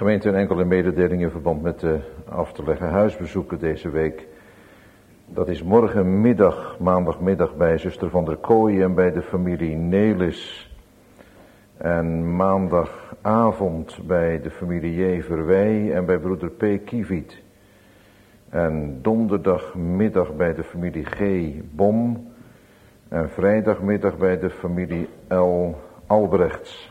Gemeente, een enkele mededeling in verband met de af te leggen huisbezoeken deze week. Dat is morgenmiddag, maandagmiddag bij zuster van der Kooi en bij de familie Nelis. En maandagavond bij de familie Jeverwij en bij broeder P. Kieviet. En donderdagmiddag bij de familie G. Bom. En vrijdagmiddag bij de familie L. Albrechts.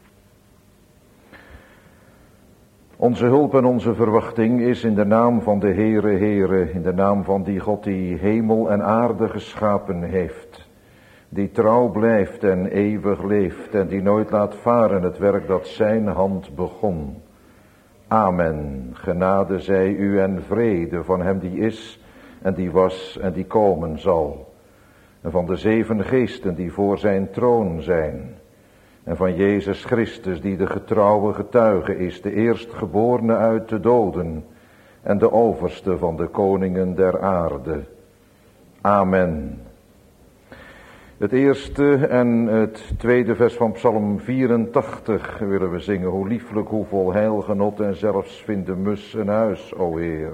Onze hulp en onze verwachting is in de naam van de Heere, in de naam van die God die hemel en aarde geschapen heeft. Die trouw blijft en eeuwig leeft en die nooit laat varen het werk dat zijn hand begon. Amen. Genade zij u en vrede van hem die is en die was en die komen zal. En van de 7 geesten die voor zijn troon zijn. En van Jezus Christus die de getrouwe getuige is, de eerstgeborene uit de doden en de overste van de koningen der aarde. Amen. Het eerste en het tweede vers van Psalm 84 willen we zingen. Hoe lieflijk, hoe vol heilgenot en zelfs vindt de mus een huis, o Heer.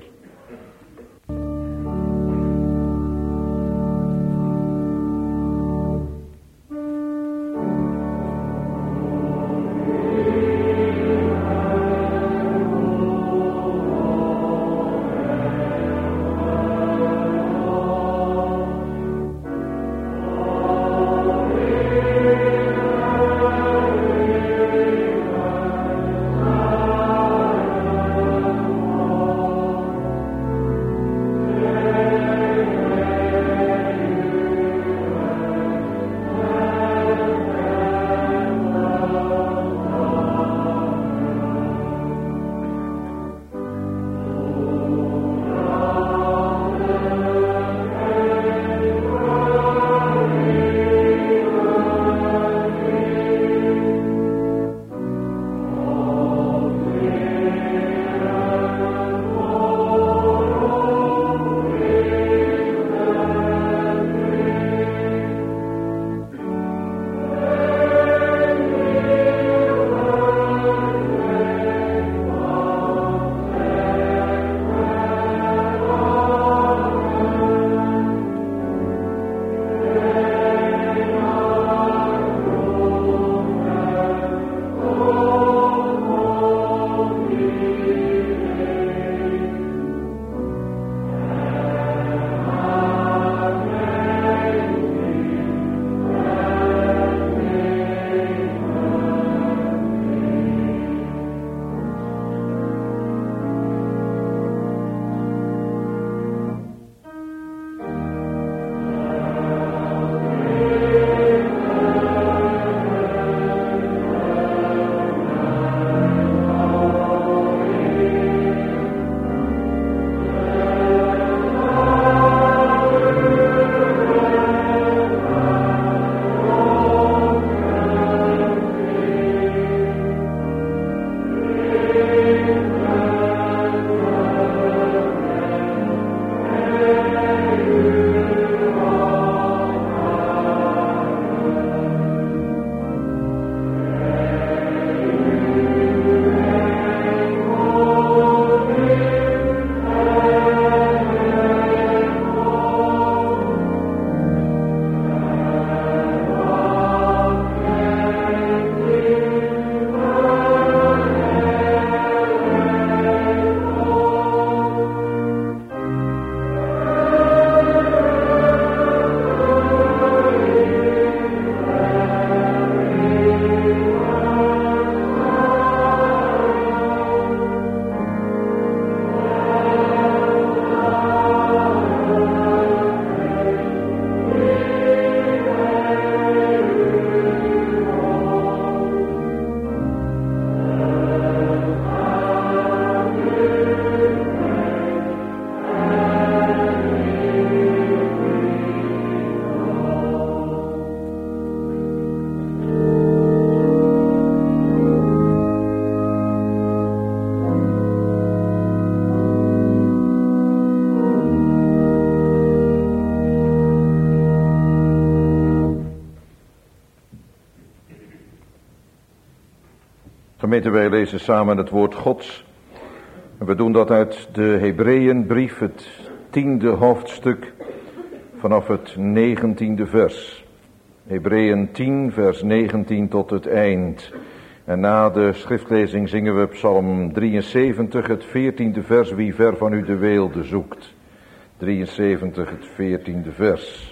Gemeente, wij lezen samen het woord Gods. En we doen dat uit de Hebreeënbrief, het 10e hoofdstuk, vanaf het 19e vers. Hebreeën 10, vers 19 tot het eind. En na de schriftlezing zingen we Psalm 73, het 14e vers, wie ver van u de weelde zoekt. 73, het 14e vers.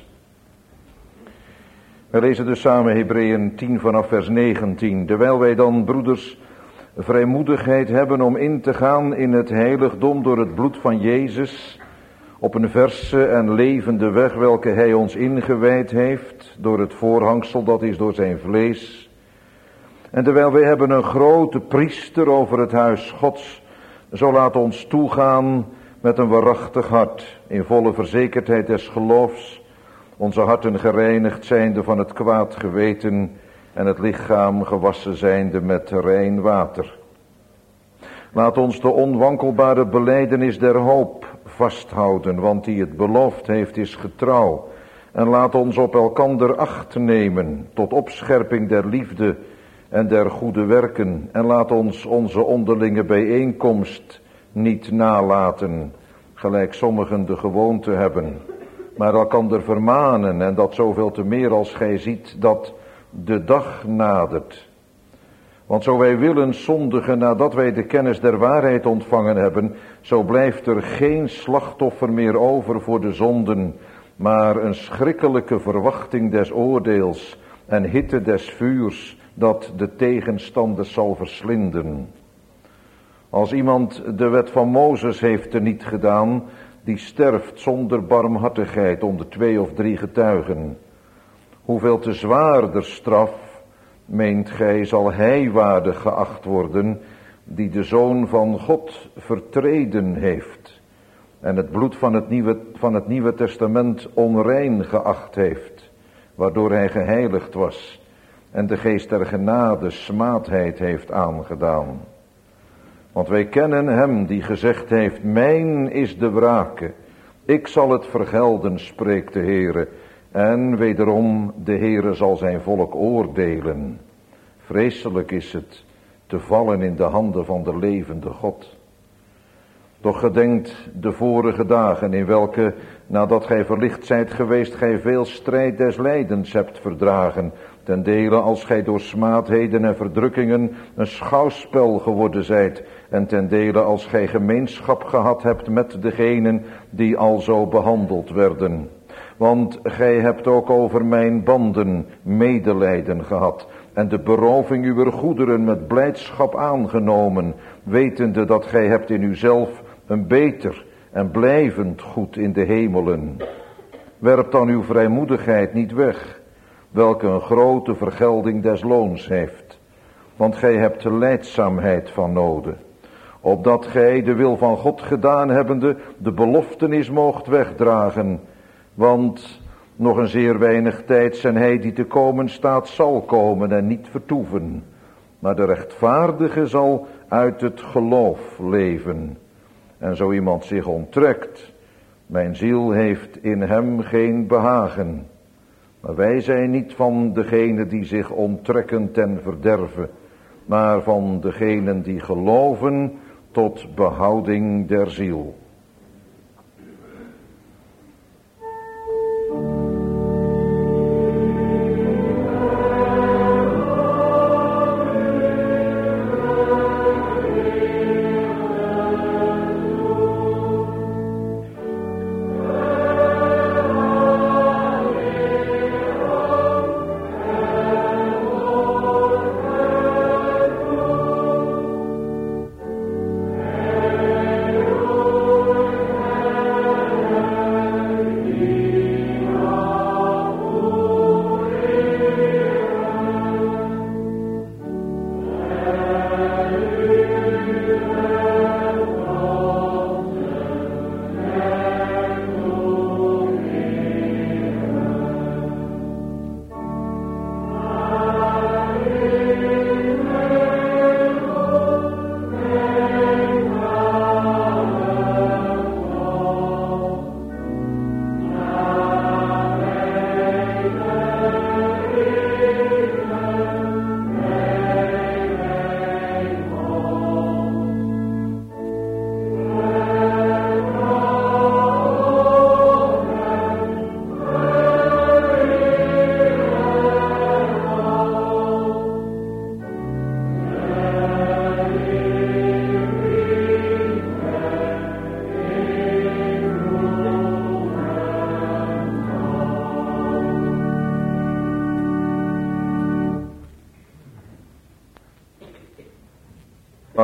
We lezen dus samen Hebreeën 10 vanaf vers 19. Terwijl wij dan, broeders, vrijmoedigheid hebben om in te gaan in het heiligdom door het bloed van Jezus, op een verse en levende weg welke hij ons ingewijd heeft, door het voorhangsel, dat is door zijn vlees. En terwijl wij hebben een grote priester over het huis Gods, zo laat ons toegaan met een waarachtig hart, in volle verzekerdheid des geloofs, onze harten gereinigd zijnde van het kwaad geweten en het lichaam gewassen zijnde met rein water. Laat ons de onwankelbare belijdenis der hoop vasthouden, want die het beloofd heeft is getrouw. En laat ons op elkander acht nemen, tot opscherping der liefde en der goede werken. En laat ons onze onderlinge bijeenkomst niet nalaten, gelijk sommigen de gewoonte hebben, maar elkander vermanen, en dat zoveel te meer als gij ziet dat de dag nadert. Want zo wij willen zondigen nadat wij de kennis der waarheid ontvangen hebben, zo blijft er geen slachtoffer meer over voor de zonden, maar een schrikkelijke verwachting des oordeels en hitte des vuurs dat de tegenstanders zal verslinden. Als iemand de wet van Mozes heeft teniet gedaan, die sterft zonder barmhartigheid onder 2 of 3 getuigen. Hoeveel te zwaarder straf, meent gij, zal hij waardig geacht worden, die de Zoon van God vertreden heeft en het bloed van het Nieuwe Testament onrein geacht heeft, waardoor hij geheiligd was en de geest der genade smaadheid heeft aangedaan. Want wij kennen hem die gezegd heeft, mijn is de wrake, ik zal het vergelden, spreekt de Heere. En wederom, de Heere zal zijn volk oordelen. Vreselijk is het te vallen in de handen van de levende God. Doch gedenkt de vorige dagen, in welke, nadat gij verlicht zijt geweest, gij veel strijd des lijdens hebt verdragen, ten dele als gij door smaadheden en verdrukkingen een schouwspel geworden zijt, en ten dele als gij gemeenschap gehad hebt met degenen die alzo behandeld werden. Want gij hebt ook over mijn banden medelijden gehad en de beroving uwer goederen met blijdschap aangenomen, wetende dat gij hebt in uzelf een beter en blijvend goed in de hemelen. Werp dan uw vrijmoedigheid niet weg, welke een grote vergelding des loons heeft. Want gij hebt de lijdzaamheid van noden, opdat gij de wil van God gedaan hebbende de beloftenis moogt wegdragen. Want nog een zeer weinig tijd en hij die te komen staat zal komen en niet vertoeven. Maar de rechtvaardige zal uit het geloof leven. En zo iemand zich onttrekt, mijn ziel heeft in hem geen behagen. Maar wij zijn niet van degenen die zich onttrekken ten verderve, maar van degenen die geloven tot behouding der ziel.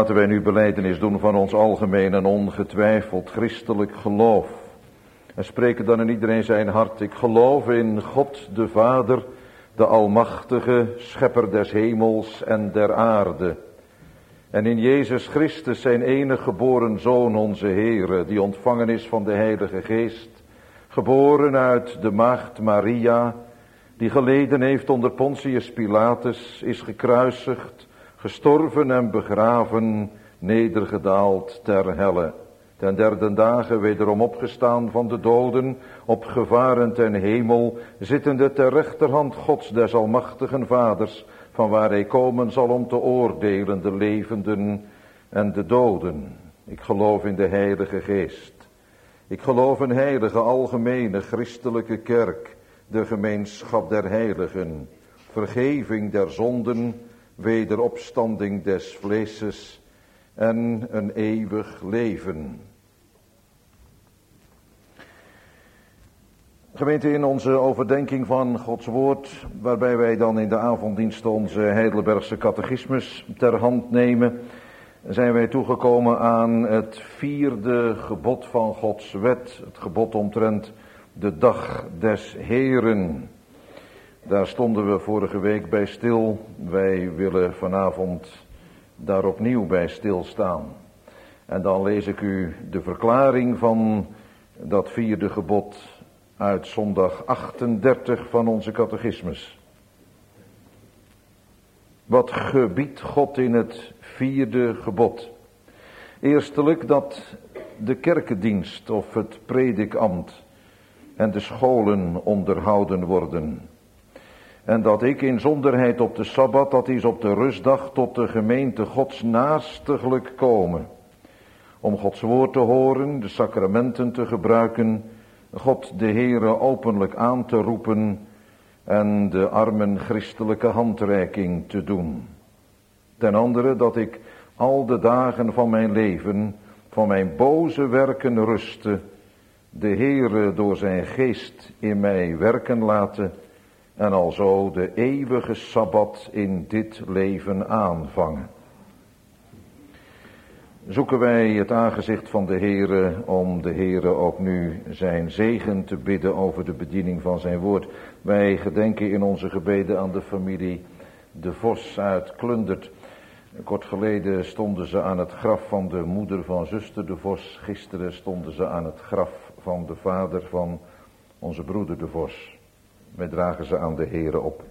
Laten wij nu belijdenis doen van ons algemeen en ongetwijfeld christelijk geloof. En spreken dan in iedereen zijn hart. Ik geloof in God de Vader, de Almachtige, Schepper des hemels en der aarde. En in Jezus Christus, zijn enige geboren Zoon, onze Heere, die ontvangen is van de Heilige Geest. Geboren uit de maagd Maria, die geleden heeft onder Pontius Pilatus, is gekruisigd, gestorven en begraven, nedergedaald ter helle. Ten derde dagen wederom opgestaan van de doden, opgevaren ten hemel, zittende ter rechterhand Gods des almachtigen Vaders, van waar hij komen zal om te oordelen de levenden en de doden. Ik geloof in de Heilige Geest. Ik geloof in heilige, algemene, christelijke kerk, de gemeenschap der heiligen, vergeving der zonden, wederopstanding des vleeses en een eeuwig leven. Gemeente, in onze overdenking van Gods woord, waarbij wij dan in de avonddiensten onze Heidelbergse catechismus ter hand nemen, zijn wij toegekomen aan het 4e gebod van Gods wet, het gebod omtrent de dag des Heeren. Daar stonden we vorige week bij stil. Wij willen vanavond daar opnieuw bij stilstaan. En dan lees ik u de verklaring van dat 4e gebod uit zondag 38 van onze catechismus. Wat gebiedt God in het 4e gebod? Eerstelijk dat de kerkendienst of het predikambt en de scholen onderhouden worden. En dat ik in zonderheid op de Sabbat, dat is op de rustdag, tot de gemeente Gods naastiglijk komen. Om Gods woord te horen, de sacramenten te gebruiken, God de Heere openlijk aan te roepen en de armen christelijke handreiking te doen. Ten andere dat ik al de dagen van mijn leven, van mijn boze werken ruste, de Heere door zijn geest in mij werken laten en alzo de eeuwige Sabbat in dit leven aanvangen. Zoeken wij het aangezicht van de Heere om de Heere ook nu zijn zegen te bidden over de bediening van zijn woord. Wij gedenken in onze gebeden aan de familie De Vos uit Klundert. Kort geleden stonden ze aan het graf van de moeder van zuster De Vos. Gisteren stonden ze aan het graf van de vader van onze broeder De Vos. Wij dragen ze aan de Heere op.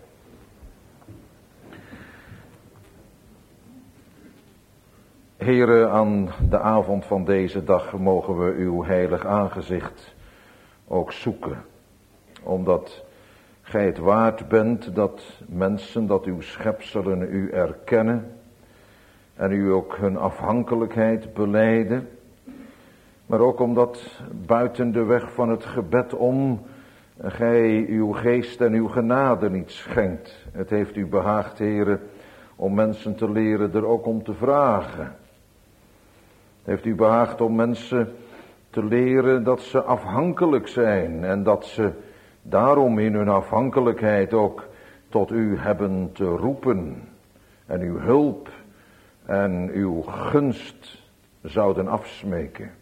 Heere, aan de avond van deze dag mogen we uw heilig aangezicht ook zoeken. Omdat gij het waard bent dat mensen, dat uw schepselen u erkennen. En u ook hun afhankelijkheid belijden. Maar ook omdat buiten de weg van het gebed om gij uw geest en uw genade niet schenkt. Het heeft u behaagd, Heere, om mensen te leren er ook om te vragen. Het heeft u behaagd om mensen te leren dat ze afhankelijk zijn. En dat ze daarom in hun afhankelijkheid ook tot u hebben te roepen. En uw hulp en uw gunst zouden afsmeken.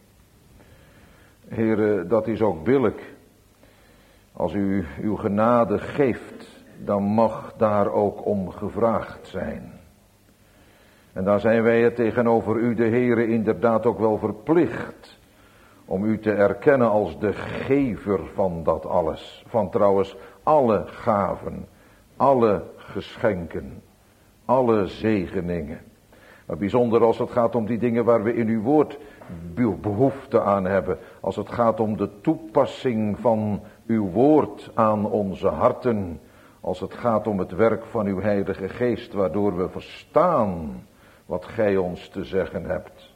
Heere, dat is ook billijk. Als u uw genade geeft, dan mag daar ook om gevraagd zijn. En daar zijn wij het tegenover u, de Heere, inderdaad ook wel verplicht om u te erkennen als de gever van dat alles. Van trouwens alle gaven, alle geschenken, alle zegeningen. Maar bijzonder als het gaat om die dingen waar we in uw woord behoefte aan hebben. Als het gaat om de toepassing van uw woord aan onze harten. Als het gaat om het werk van uw Heilige Geest, waardoor we verstaan wat gij ons te zeggen hebt.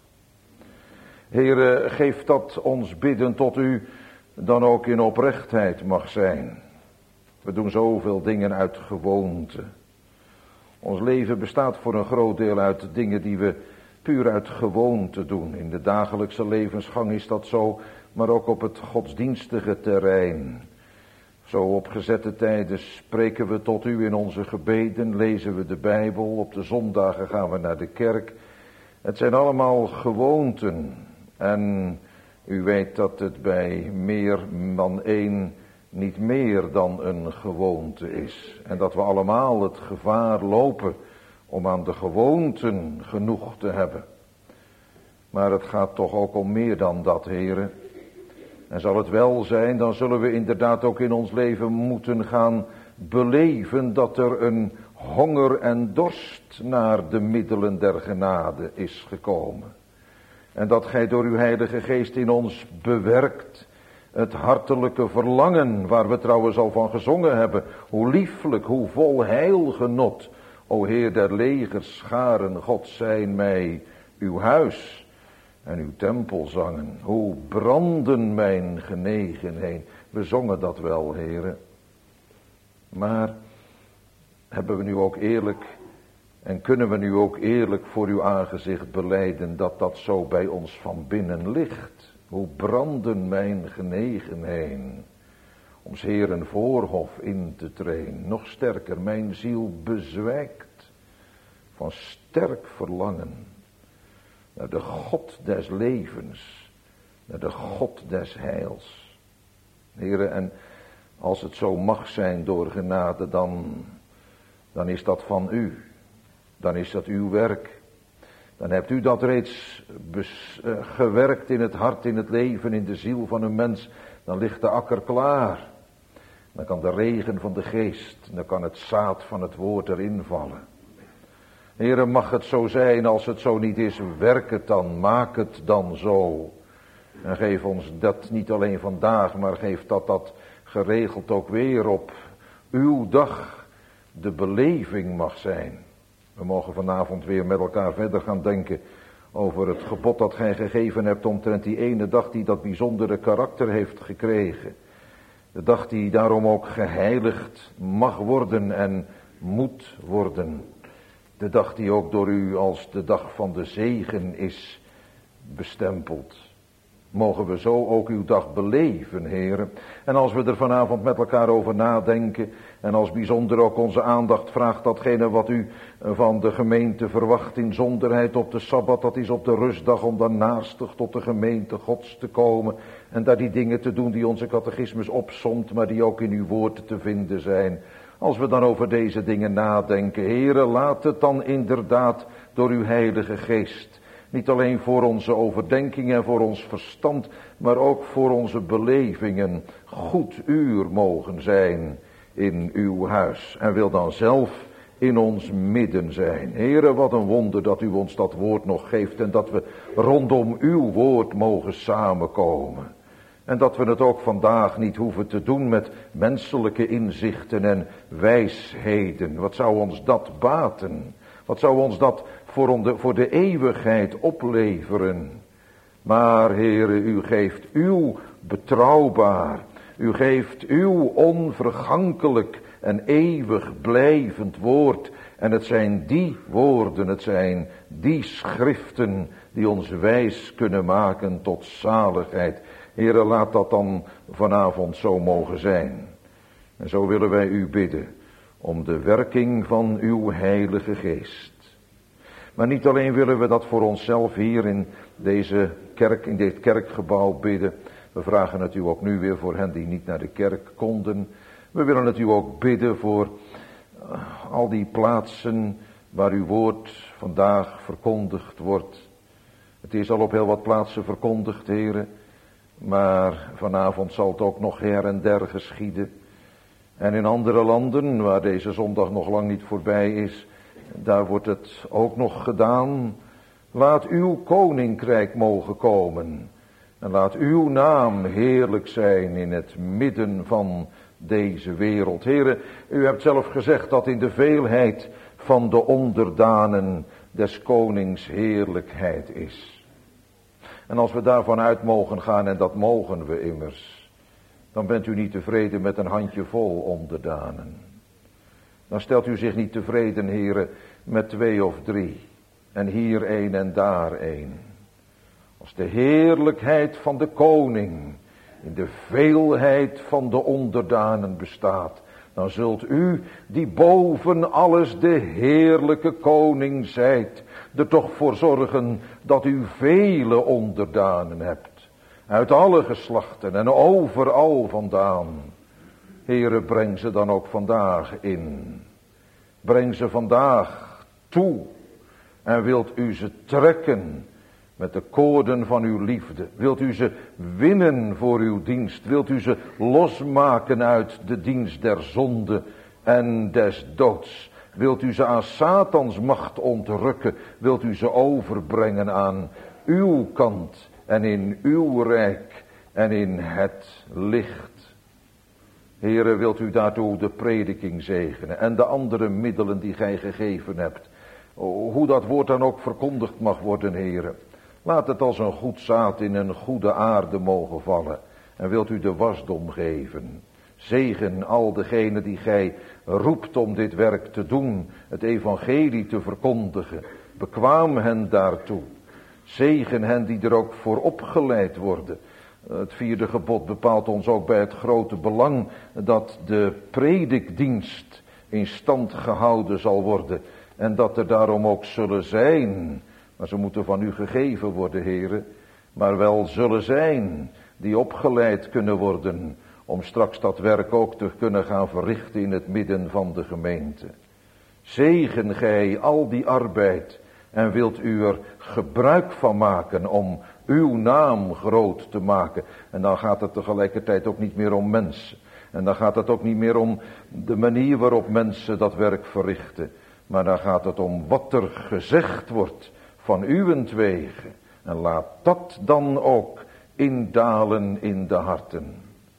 Heere, geef dat ons bidden tot u dan ook in oprechtheid mag zijn. We doen zoveel dingen uit gewoonte. Ons leven bestaat voor een groot deel uit dingen die we puur uit gewoonte doen. In de dagelijkse levensgang is dat zo, maar ook op het godsdienstige terrein. Zo op gezette tijden spreken we tot u in onze gebeden, lezen we de Bijbel, op de zondagen gaan we naar de kerk. Het zijn allemaal gewoonten. En u weet dat het bij meer dan één niet meer dan een gewoonte is. En dat we allemaal het gevaar lopen om aan de gewoonten genoeg te hebben. Maar het gaat toch ook om meer dan dat, heren. En zal het wel zijn, dan zullen we inderdaad ook in ons leven moeten gaan beleven dat er een honger en dorst naar de middelen der genade is gekomen. En dat gij door uw Heilige Geest in ons bewerkt het hartelijke verlangen, waar we trouwens al van gezongen hebben. Hoe lieflijk, hoe vol heilgenot, o Heer der legers, scharen, God zijn mij uw huis en uw tempelzangen. Hoe branden mijn genegenheden. We zongen dat wel, heren. Maar hebben we nu ook eerlijk en kunnen we nu ook eerlijk voor uw aangezicht belijden dat dat zo bij ons van binnen ligt? Hoe branden mijn genegenheden om 's Heeren voorhof in te treden. Nog sterker, mijn ziel bezwijkt van sterk verlangen naar de God des levens, naar de God des heils. Heren, en als het zo mag zijn door genade, dan is dat van u. Dan is dat uw werk. Dan hebt u dat reeds gewerkt in het hart, in het leven, in de ziel van een mens. Dan ligt de akker klaar. Dan kan de regen van de geest, dan kan het zaad van het woord erin vallen. Heere, mag het zo zijn, als het zo niet is, werk het dan, maak het dan zo. En geef ons dat niet alleen vandaag, maar geef dat geregeld ook weer op uw dag de beleving mag zijn. We mogen vanavond weer met elkaar verder gaan denken over het gebod dat gij gegeven hebt omtrent die ene dag die dat bijzondere karakter heeft gekregen. De dag die daarom ook geheiligd mag worden en moet worden. De dag die ook door u als de dag van de zegen is bestempeld. Mogen we zo ook uw dag beleven, heren. En als we er vanavond met elkaar over nadenken, en als bijzonder ook onze aandacht vraagt datgene wat u van de gemeente verwacht in zonderheid op de Sabbat, dat is op de rustdag, om dan naastig tot de gemeente Gods te komen en daar die dingen te doen die onze catechismus opsomt, maar die ook in uw woord te vinden zijn. Als we dan over deze dingen nadenken, heren, laat het dan inderdaad door uw Heilige Geest niet alleen voor onze overdenking en voor ons verstand, maar ook voor onze belevingen goed uur mogen zijn in uw huis. En wil dan zelf in ons midden zijn. Heere, wat een wonder dat u ons dat woord nog geeft en dat we rondom uw woord mogen samenkomen. En dat we het ook vandaag niet hoeven te doen met menselijke inzichten en wijsheden. Wat zou ons dat baten? Wat zou ons dat voor de eeuwigheid opleveren? Maar Heere, u geeft uw betrouwbaar, u geeft uw onvergankelijk en eeuwig blijvend woord. En het zijn die woorden, het zijn die schriften die ons wijs kunnen maken tot zaligheid. Heere, laat dat dan vanavond zo mogen zijn. En zo willen wij u bidden om de werking van uw Heilige Geest. Maar niet alleen willen we dat voor onszelf hier in deze kerk, in dit kerkgebouw bidden. We vragen het u ook nu weer voor hen die niet naar de kerk konden. We willen het u ook bidden voor al die plaatsen waar uw woord vandaag verkondigd wordt. Het is al op heel wat plaatsen verkondigd, heren. Maar vanavond zal het ook nog her en der geschieden. En in andere landen, waar deze zondag nog lang niet voorbij is, daar wordt het ook nog gedaan. Laat uw koninkrijk mogen komen. En laat uw naam heerlijk zijn in het midden van deze wereld. Heren, u hebt zelf gezegd dat in de veelheid van de onderdanen des konings heerlijkheid is. En als we daarvan uit mogen gaan, en dat mogen we immers, dan bent u niet tevreden met een handjevol onderdanen. Dan stelt u zich niet tevreden, heren, met 2 of 3. En hier 1 en daar 1. Als de heerlijkheid van de koning in de veelheid van de onderdanen bestaat, dan zult u, die boven alles de heerlijke koning zijt, er toch voor zorgen dat u vele onderdanen hebt, uit alle geslachten en overal vandaan. Heere, breng ze dan ook vandaag in. Breng ze vandaag toe. En wilt u ze trekken met de koorden van uw liefde. Wilt u ze winnen voor uw dienst. Wilt u ze losmaken uit de dienst der zonde en des doods. Wilt u ze aan Satans macht ontrukken. Wilt u ze overbrengen aan uw kant en in uw rijk en in het licht. Heere, wilt u daartoe de prediking zegenen en de andere middelen die gij gegeven hebt. Hoe dat woord dan ook verkondigd mag worden, Heere. Laat het als een goed zaad in een goede aarde mogen vallen. En wilt u de wasdom geven. Zegen al degenen die gij roept om dit werk te doen. Het evangelie te verkondigen. Bekwaam hen daartoe. Zegen hen die er ook voor opgeleid worden. Het 4e gebod bepaalt ons ook bij het grote belang dat de predikdienst in stand gehouden zal worden. En dat er daarom ook zullen zijn, maar ze moeten van u gegeven worden, heren, maar wel zullen zijn die opgeleid kunnen worden om straks dat werk ook te kunnen gaan verrichten in het midden van de gemeente. Zegen gij al die arbeid en wilt u er gebruik van maken om uw naam groot te maken. En dan gaat het tegelijkertijd ook niet meer om mensen. En dan gaat het ook niet meer om de manier waarop mensen dat werk verrichten. Maar dan gaat het om wat er gezegd wordt van uwentwege. En laat dat dan ook indalen in de harten.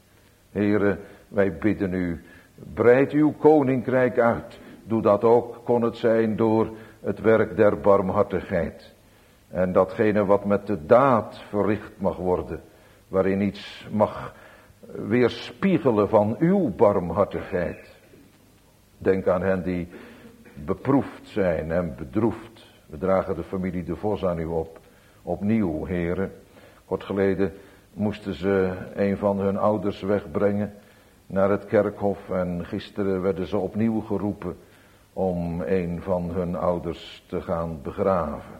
Here, wij bidden u, breid uw koninkrijk uit. Doe dat ook, kon het zijn, door het werk der barmhartigheid. En datgene wat met de daad verricht mag worden. Waarin iets mag weerspiegelen van uw barmhartigheid. Denk aan hen die beproefd zijn en bedroefd. We dragen de familie De Vos aan u op. Opnieuw, heren. Kort geleden moesten ze een van hun ouders wegbrengen naar het kerkhof. En gisteren werden ze opnieuw geroepen om een van hun ouders te gaan begraven.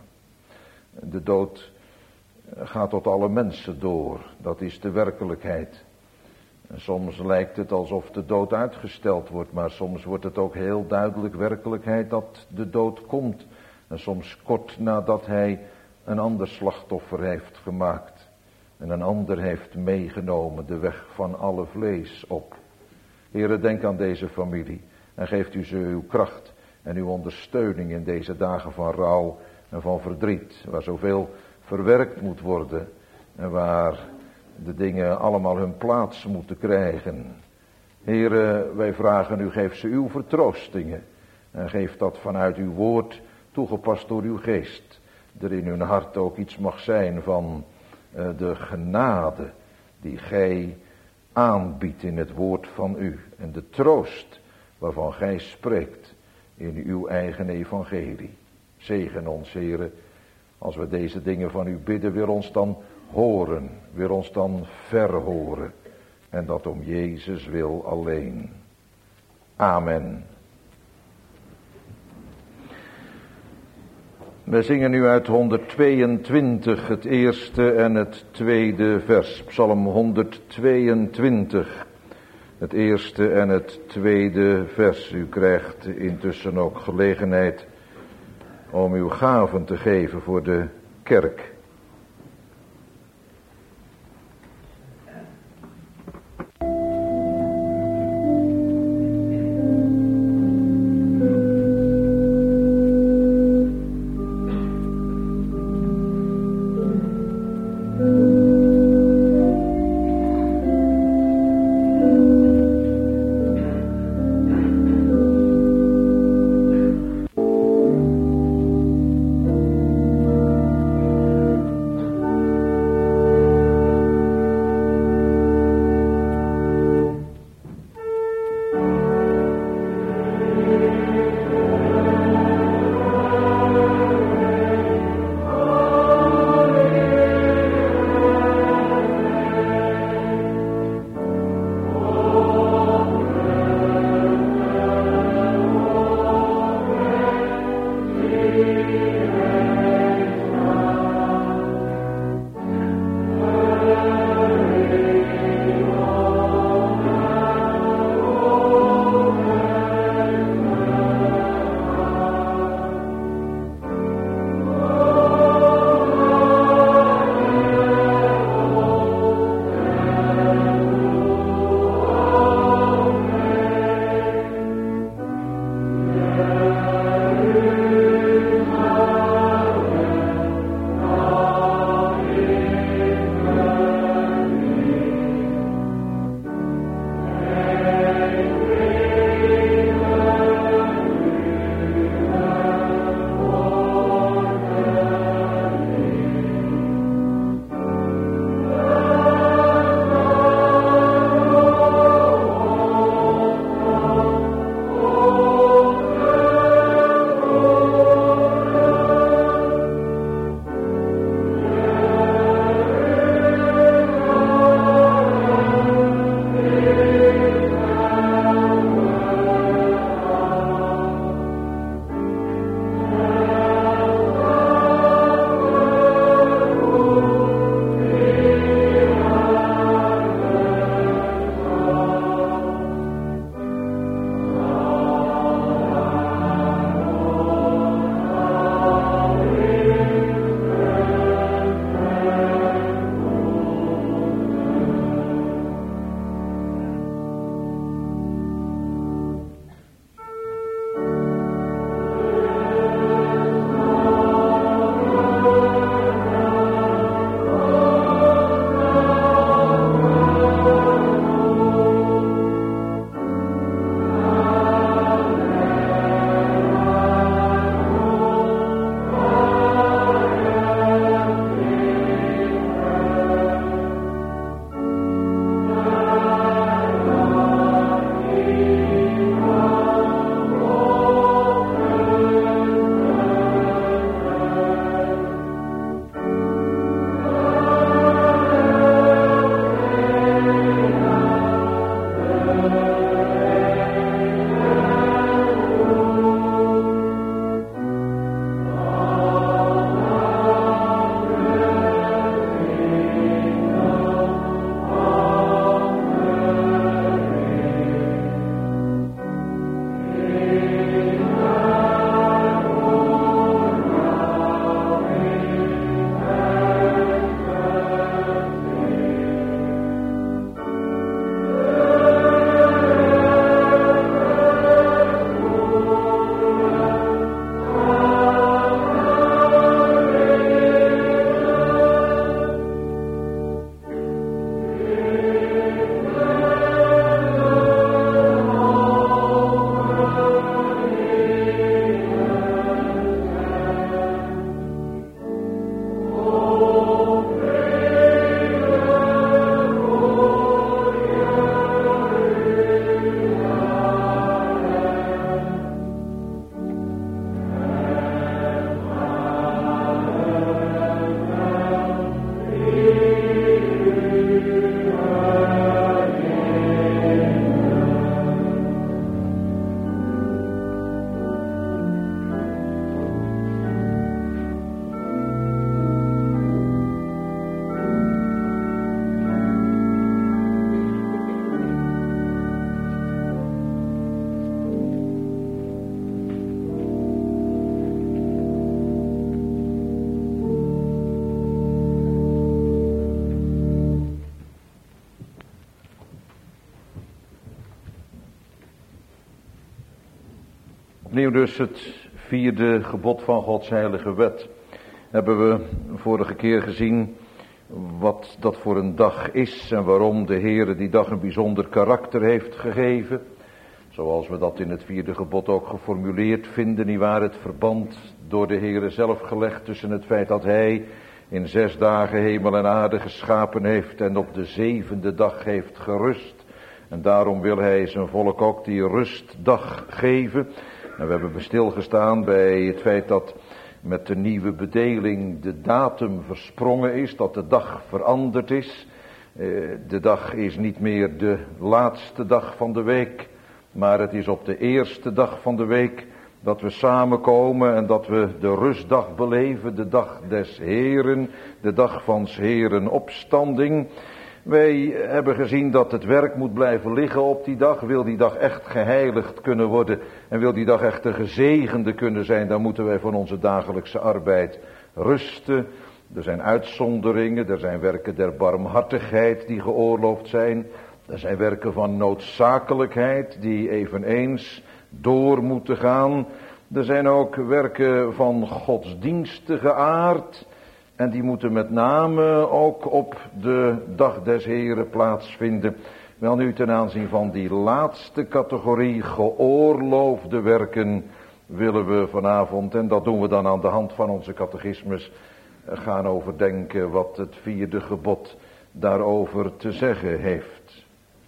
De dood gaat tot alle mensen door. Dat is de werkelijkheid. En soms lijkt het alsof de dood uitgesteld wordt, maar soms wordt het ook heel duidelijk werkelijkheid dat de dood komt. En soms kort nadat hij een ander slachtoffer heeft gemaakt. En een ander heeft meegenomen de weg van alle vlees op. Heere, denk aan deze familie en geeft u ze uw kracht en uw ondersteuning in deze dagen van rouw en van verdriet. Waar zoveel verwerkt moet worden en waar de dingen allemaal hun plaats moeten krijgen. Heere, wij vragen u, geef ze uw vertroostingen. En geef dat vanuit uw woord, toegepast door uw geest. Er in hun hart ook iets mag zijn van de genade die gij aanbiedt in het woord van u. En de troost waarvan gij spreekt in uw eigen evangelie. Zegen ons, Heere, als we deze dingen van u bidden, wil ons dan horen, wil ons dan verhoren. En dat om Jezus wil alleen. Amen. We zingen nu uit 122 het eerste en het tweede vers. Psalm 122, het eerste en het tweede vers. U krijgt intussen ook gelegenheid om uw gaven te geven voor de kerk. Opnieuw dus het vierde gebod van Gods heilige wet. Hebben we vorige keer gezien wat dat voor een dag is en waarom de Heere die dag een bijzonder karakter heeft gegeven. Zoals we dat in het vierde gebod ook geformuleerd vinden, nietwaar, het verband door de Heere zelf gelegd tussen het feit dat Hij in 6 dagen hemel en aarde geschapen heeft en op de 7e dag heeft gerust. En daarom wil Hij zijn volk ook die rustdag geven. En we hebben stilgestaan bij het feit dat met de nieuwe bedeling de datum versprongen is, dat de dag veranderd is. De dag is niet meer de laatste dag van de week, maar het is op de eerste dag van de week dat we samenkomen en dat we de rustdag beleven, de dag des Heeren, de dag van 's Heeren opstanding. Wij hebben gezien dat het werk moet blijven liggen op die dag. Wil die dag echt geheiligd kunnen worden en wil die dag echt een gezegende kunnen zijn, dan moeten wij van onze dagelijkse arbeid rusten. Er zijn uitzonderingen, er zijn werken der barmhartigheid die geoorloofd zijn. Er zijn werken van noodzakelijkheid die eveneens door moeten gaan. Er zijn ook werken van godsdienstige aard. En die moeten met name ook op de dag des Heren plaatsvinden. Wel nu ten aanzien van die laatste categorie geoorloofde werken willen we vanavond, en dat doen we dan aan de hand van onze catechismus, gaan overdenken wat het vierde gebod daarover te zeggen heeft.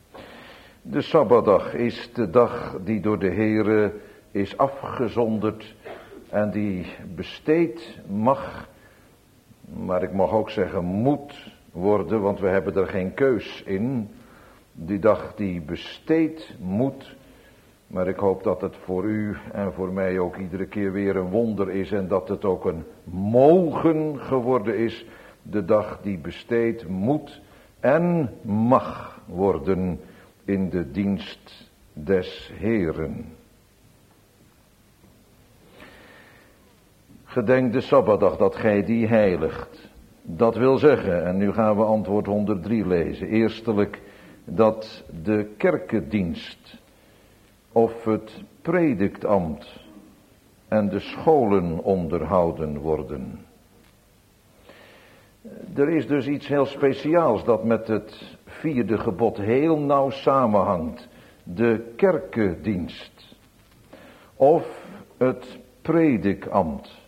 De Sabbatdag is de dag die door de Heere is afgezonderd en die besteed mag, maar ik mag ook zeggen moet worden, want we hebben er geen keus in. Die dag die besteed moet, maar ik hoop dat het voor u en voor mij ook iedere keer weer een wonder is en dat het ook een mogen geworden is. De dag die besteed moet en mag worden in de dienst des Heeren. Gedenk de Sabbatdag dat gij die heiligt. Dat wil zeggen, en nu gaan we antwoord 103 lezen. Eerstelijk dat de kerkendienst of het prediktambt en de scholen onderhouden worden. Er is dus iets heel speciaals dat met het vierde gebod heel nauw samenhangt. De kerkendienst of het predikambt.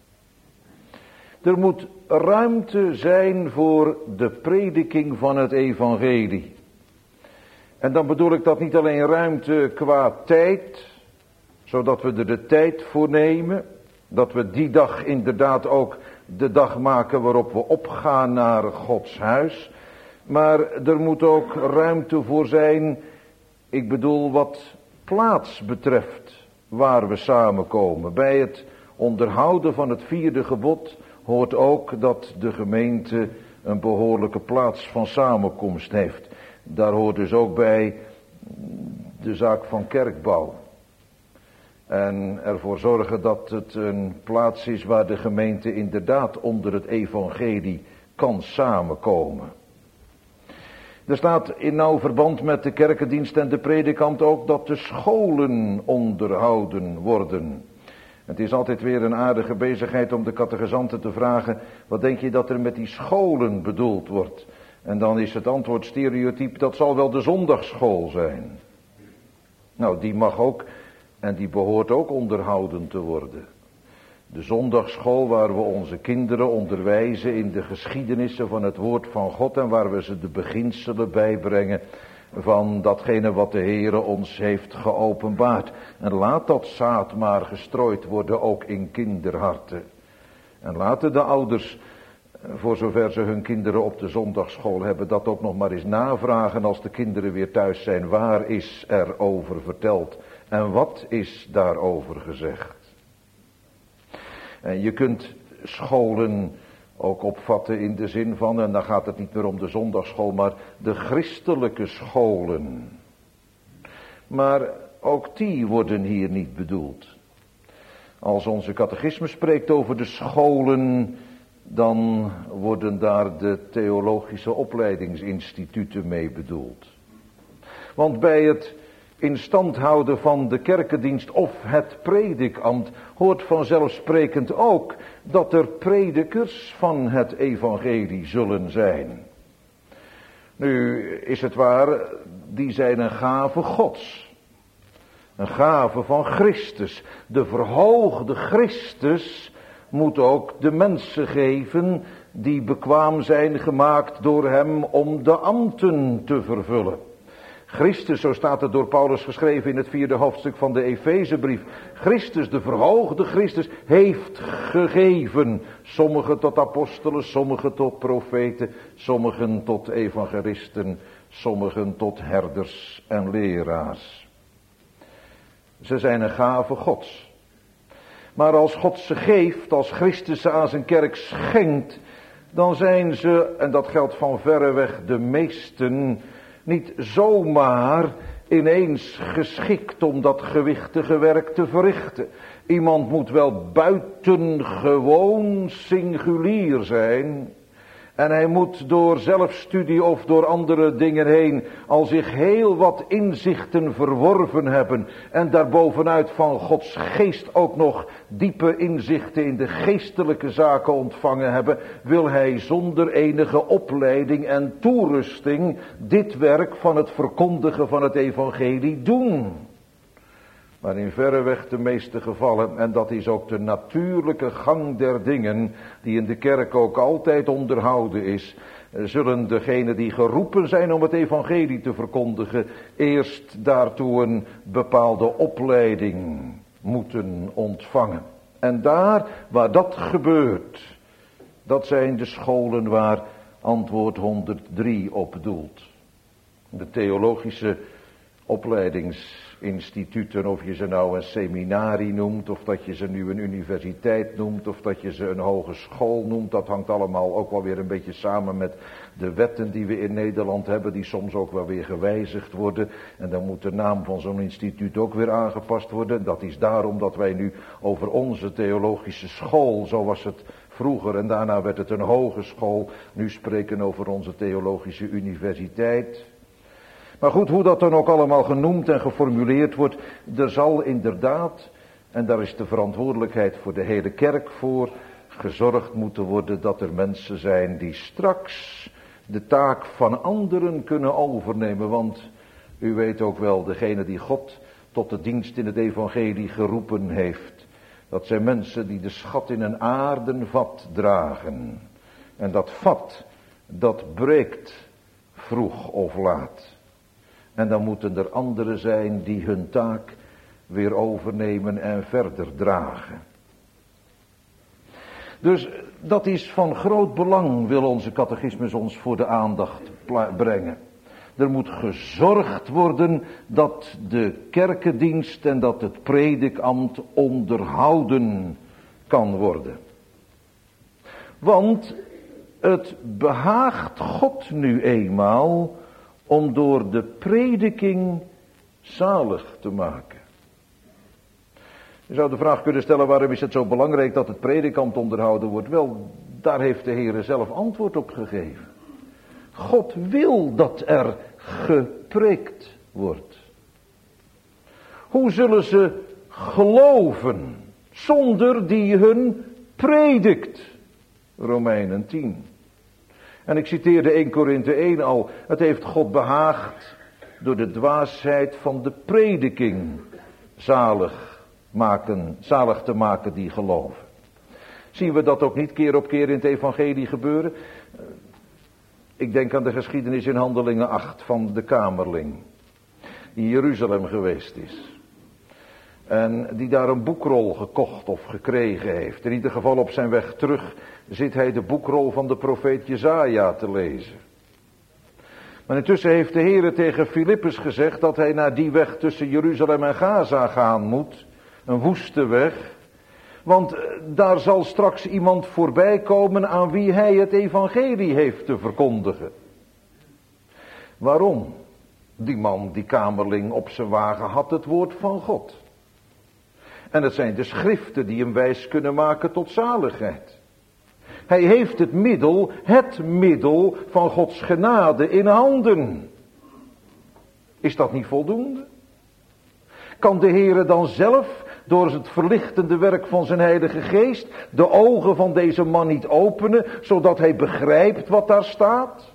Er moet ruimte zijn voor de prediking van het evangelie. En dan bedoel ik dat niet alleen ruimte qua tijd, zodat we er de tijd voor nemen, dat we die dag inderdaad ook de dag maken waarop we opgaan naar Gods huis. Maar er moet ook ruimte voor zijn, ik bedoel wat plaats betreft, waar we samenkomen. Bij het onderhouden van het vierde gebod hoort ook dat de gemeente een behoorlijke plaats van samenkomst heeft. Daar hoort dus ook bij de zaak van kerkbouw. En ervoor zorgen dat het een plaats is waar de gemeente inderdaad onder het evangelie kan samenkomen. Er staat in nauw verband met de kerkendienst en de predikant ook dat de scholen onderhouden worden. Het is altijd weer een aardige bezigheid om de catechizanten te vragen, wat denk je dat er met die scholen bedoeld wordt? En dan is het antwoord stereotyp, dat zal wel de zondagsschool zijn. Nou, die mag ook en die behoort ook onderhouden te worden. De zondagsschool waar we onze kinderen onderwijzen in de geschiedenissen van het woord van God en waar we ze de beginselen bijbrengen van datgene wat de Heere ons heeft geopenbaard. En laat dat zaad maar gestrooid worden ook in kinderharten. En laten de ouders, voor zover ze hun kinderen op de zondagsschool hebben, dat ook nog maar eens navragen als de kinderen weer thuis zijn. Waar is er over verteld en wat is daarover gezegd? En je kunt scholen ook opvatten in de zin van, en dan gaat het niet meer om de zondagsschool, maar de christelijke scholen. Maar ook die worden hier niet bedoeld. Als onze catechisme spreekt over de scholen, dan worden daar de theologische opleidingsinstituten mee bedoeld. Want bij het in stand houden van de kerkendienst of het predikambt, hoort vanzelfsprekend ook dat er predikers van het evangelie zullen zijn. Nu is het waar, die zijn een gave Gods. Een gave van Christus. De verhoogde Christus moet ook de mensen geven die bekwaam zijn gemaakt door hem om de ambten te vervullen. Christus, zo staat het door Paulus geschreven in het 4e hoofdstuk van de Efezebrief. Christus, de verhoogde Christus, heeft gegeven. Sommigen tot apostelen, sommigen tot profeten, sommigen tot evangelisten, sommigen tot herders en leraars. Ze zijn een gave Gods. Maar als God ze geeft, als Christus ze aan zijn kerk schenkt, dan zijn ze, en dat geldt van verreweg de meesten, niet zomaar ineens geschikt om dat gewichtige werk te verrichten. Iemand moet wel buitengewoon singulier zijn. En hij moet door zelfstudie of door andere dingen heen al zich heel wat inzichten verworven hebben. En daarbovenuit van Gods geest ook nog diepe inzichten in de geestelijke zaken ontvangen hebben. Wil hij zonder enige opleiding en toerusting dit werk van het verkondigen van het evangelie doen. Maar in verreweg de meeste gevallen, en dat is ook de natuurlijke gang der dingen, die in de kerk ook altijd onderhouden is, zullen degenen die geroepen zijn om het evangelie te verkondigen, eerst daartoe een bepaalde opleiding moeten ontvangen. En daar waar dat gebeurt, dat zijn de scholen waar antwoord 103 op doelt. De theologische opleidingsinstituten, of je ze nou een seminarie noemt, of dat je ze nu een universiteit noemt, of dat je ze een hogeschool noemt, dat hangt allemaal ook wel weer een beetje samen met de wetten die we in Nederland hebben, die soms ook wel weer gewijzigd worden. En dan moet de naam van zo'n instituut ook weer aangepast worden. Dat is daarom dat wij nu over onze theologische school, zo was het vroeger en daarna werd het een hogeschool, nu spreken over onze theologische universiteit. Maar goed, hoe dat dan ook allemaal genoemd en geformuleerd wordt, er zal inderdaad, en daar is de verantwoordelijkheid voor de hele kerk voor, gezorgd moeten worden dat er mensen zijn die straks de taak van anderen kunnen overnemen. Want u weet ook wel, degene die God tot de dienst in het evangelie geroepen heeft, dat zijn mensen die de schat in een aarden vat dragen. En dat vat, dat breekt vroeg of laat. En dan moeten er anderen zijn die hun taak weer overnemen en verder dragen. Dus dat is van groot belang, wil onze catechismus ons voor de aandacht brengen. Er moet gezorgd worden dat de kerkendienst en dat het predikambt onderhouden kan worden. Want het behaagt God nu eenmaal om door de prediking zalig te maken. Je zou de vraag kunnen stellen, waarom is het zo belangrijk dat het predikambt onderhouden wordt? Wel, daar heeft de Heere zelf antwoord op gegeven. God wil dat er gepreekt wordt. Hoe zullen ze geloven zonder die hun predikt? Romeinen 10. En ik citeerde 1 Korinthe 1 al. Het heeft God behaagd door de dwaasheid van de prediking zalig te maken die geloven. Zien we dat ook niet keer op keer in het evangelie gebeuren? Ik denk aan de geschiedenis in Handelingen 8 van de kamerling, die in Jeruzalem geweest is. En die daar een boekrol gekocht of gekregen heeft. In ieder geval op zijn weg terug zit hij de boekrol van de profeet Jesaja te lezen. Maar intussen heeft de Heere tegen Filippus gezegd dat hij naar die weg tussen Jeruzalem en Gaza gaan moet. Een woeste weg. Want daar zal straks iemand voorbij komen aan wie hij het evangelie heeft te verkondigen. Waarom? Die man, die kamerling op zijn wagen had het woord van God. En het zijn de schriften die hem wijs kunnen maken tot zaligheid. Hij heeft het middel van Gods genade in handen. Is dat niet voldoende? Kan de Heere dan zelf, door het verlichtende werk van zijn Heilige Geest, de ogen van deze man niet openen, zodat hij begrijpt wat daar staat?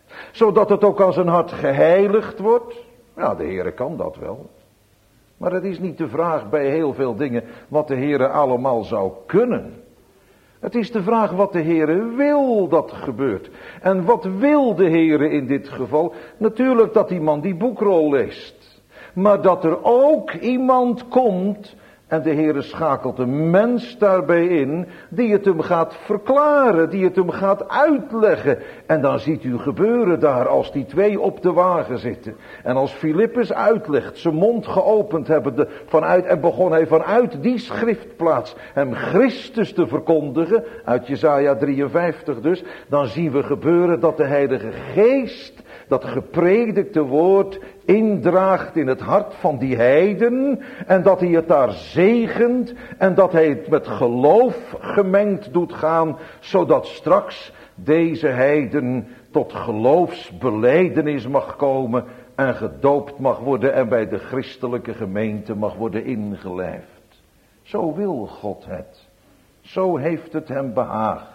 Zodat het ook aan zijn hart geheiligd wordt? Ja, de Heere kan dat wel. Maar het is niet de vraag bij heel veel dingen wat de Heere allemaal zou kunnen. Het is de vraag wat de Heere wil dat gebeurt. En wat wil de Heere in dit geval? Natuurlijk dat die man die boekrol leest. Maar dat er ook iemand komt, en de Heere schakelt een mens daarbij in, die het hem gaat verklaren, die het hem gaat uitleggen. En dan ziet u gebeuren daar, als die twee op de wagen zitten. En als Filippus uitlegt, zijn mond geopend hebbende, en begon hij vanuit die schriftplaats hem Christus te verkondigen, uit Jesaja 53 dus, dan zien we gebeuren dat de Heilige Geest dat gepredikte woord indraagt in het hart van die heiden, en dat hij het daar zegent, en dat hij het met geloof gemengd doet gaan, zodat straks deze heiden tot geloofsbelijdenis mag komen en gedoopt mag worden en bij de christelijke gemeente mag worden ingelijfd. Zo wil God het. Zo heeft het hem behaagd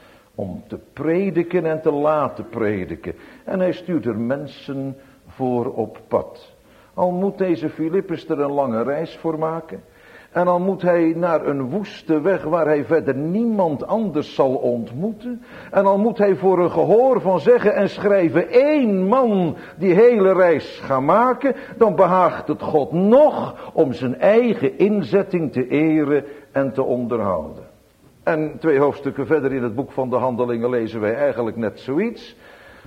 om te prediken en te laten prediken. En hij stuurt er mensen voor op pad. Al moet deze Filippus er een lange reis voor maken. En al moet hij naar een woeste weg waar hij verder niemand anders zal ontmoeten. En al moet hij voor een gehoor van zeggen en schrijven 1 man die hele reis gaan maken. Dan behaagt het God nog om zijn eigen inzetting te eren en te onderhouden. En 2 hoofdstukken verder in het boek van de Handelingen lezen wij eigenlijk net zoiets.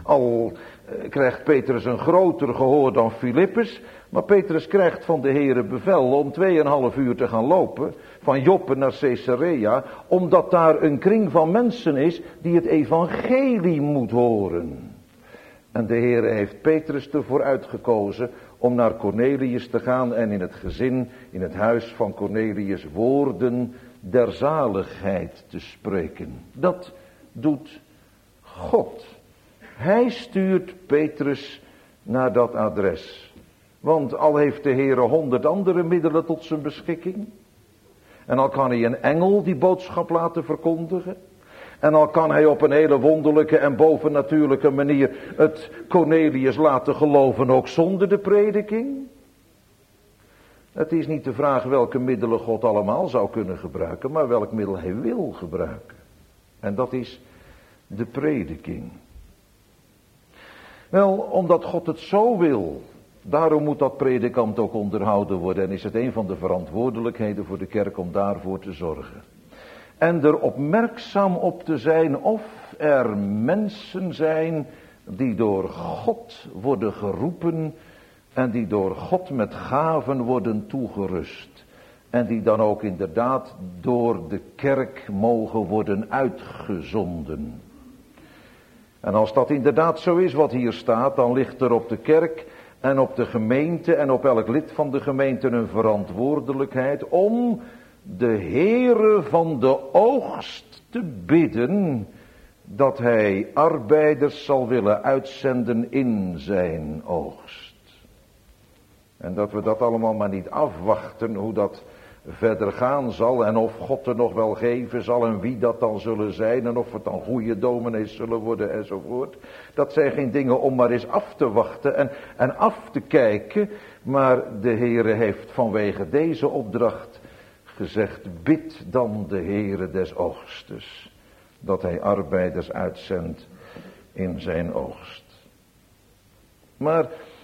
Al krijgt Petrus een groter gehoor dan Filippus. Maar Petrus krijgt van de Heere bevel om 2,5 uur te gaan lopen. Van Joppe naar Caesarea. Omdat daar een kring van mensen is die het evangelie moet horen. En de Heere heeft Petrus ervoor uitgekozen om naar Cornelius te gaan. En in het gezin, in het huis van Cornelius woorden der zaligheid te spreken. Dat doet God. Hij stuurt Petrus naar dat adres. Want al heeft de Heere 100 andere middelen tot zijn beschikking. En al kan hij een engel die boodschap laten verkondigen. En al kan hij op een hele wonderlijke en bovennatuurlijke manier het Cornelius laten geloven, ook zonder de prediking. Het is niet de vraag welke middelen God allemaal zou kunnen gebruiken, maar welk middel hij wil gebruiken. En dat is de prediking. Wel, omdat God het zo wil, daarom moet dat predikant ook onderhouden worden. En is het een van de verantwoordelijkheden voor de kerk om daarvoor te zorgen. En er opmerkzaam op te zijn of er mensen zijn die door God worden geroepen en die door God met gaven worden toegerust. En die dan ook inderdaad door de kerk mogen worden uitgezonden. En als dat inderdaad zo is wat hier staat, dan ligt er op de kerk en op de gemeente en op elk lid van de gemeente een verantwoordelijkheid om de Heere van de oogst te bidden dat hij arbeiders zal willen uitzenden in zijn oogst. En dat we dat allemaal maar niet afwachten hoe dat verder gaan zal en of God er nog wel geven zal en wie dat dan zullen zijn en of het dan goede dominees zullen worden enzovoort. Dat zijn geen dingen om maar eens af te wachten en af te kijken, maar de Heere heeft vanwege deze opdracht gezegd, bid dan de Heere des oogstes, dat hij arbeiders uitzendt in zijn oogst. Maar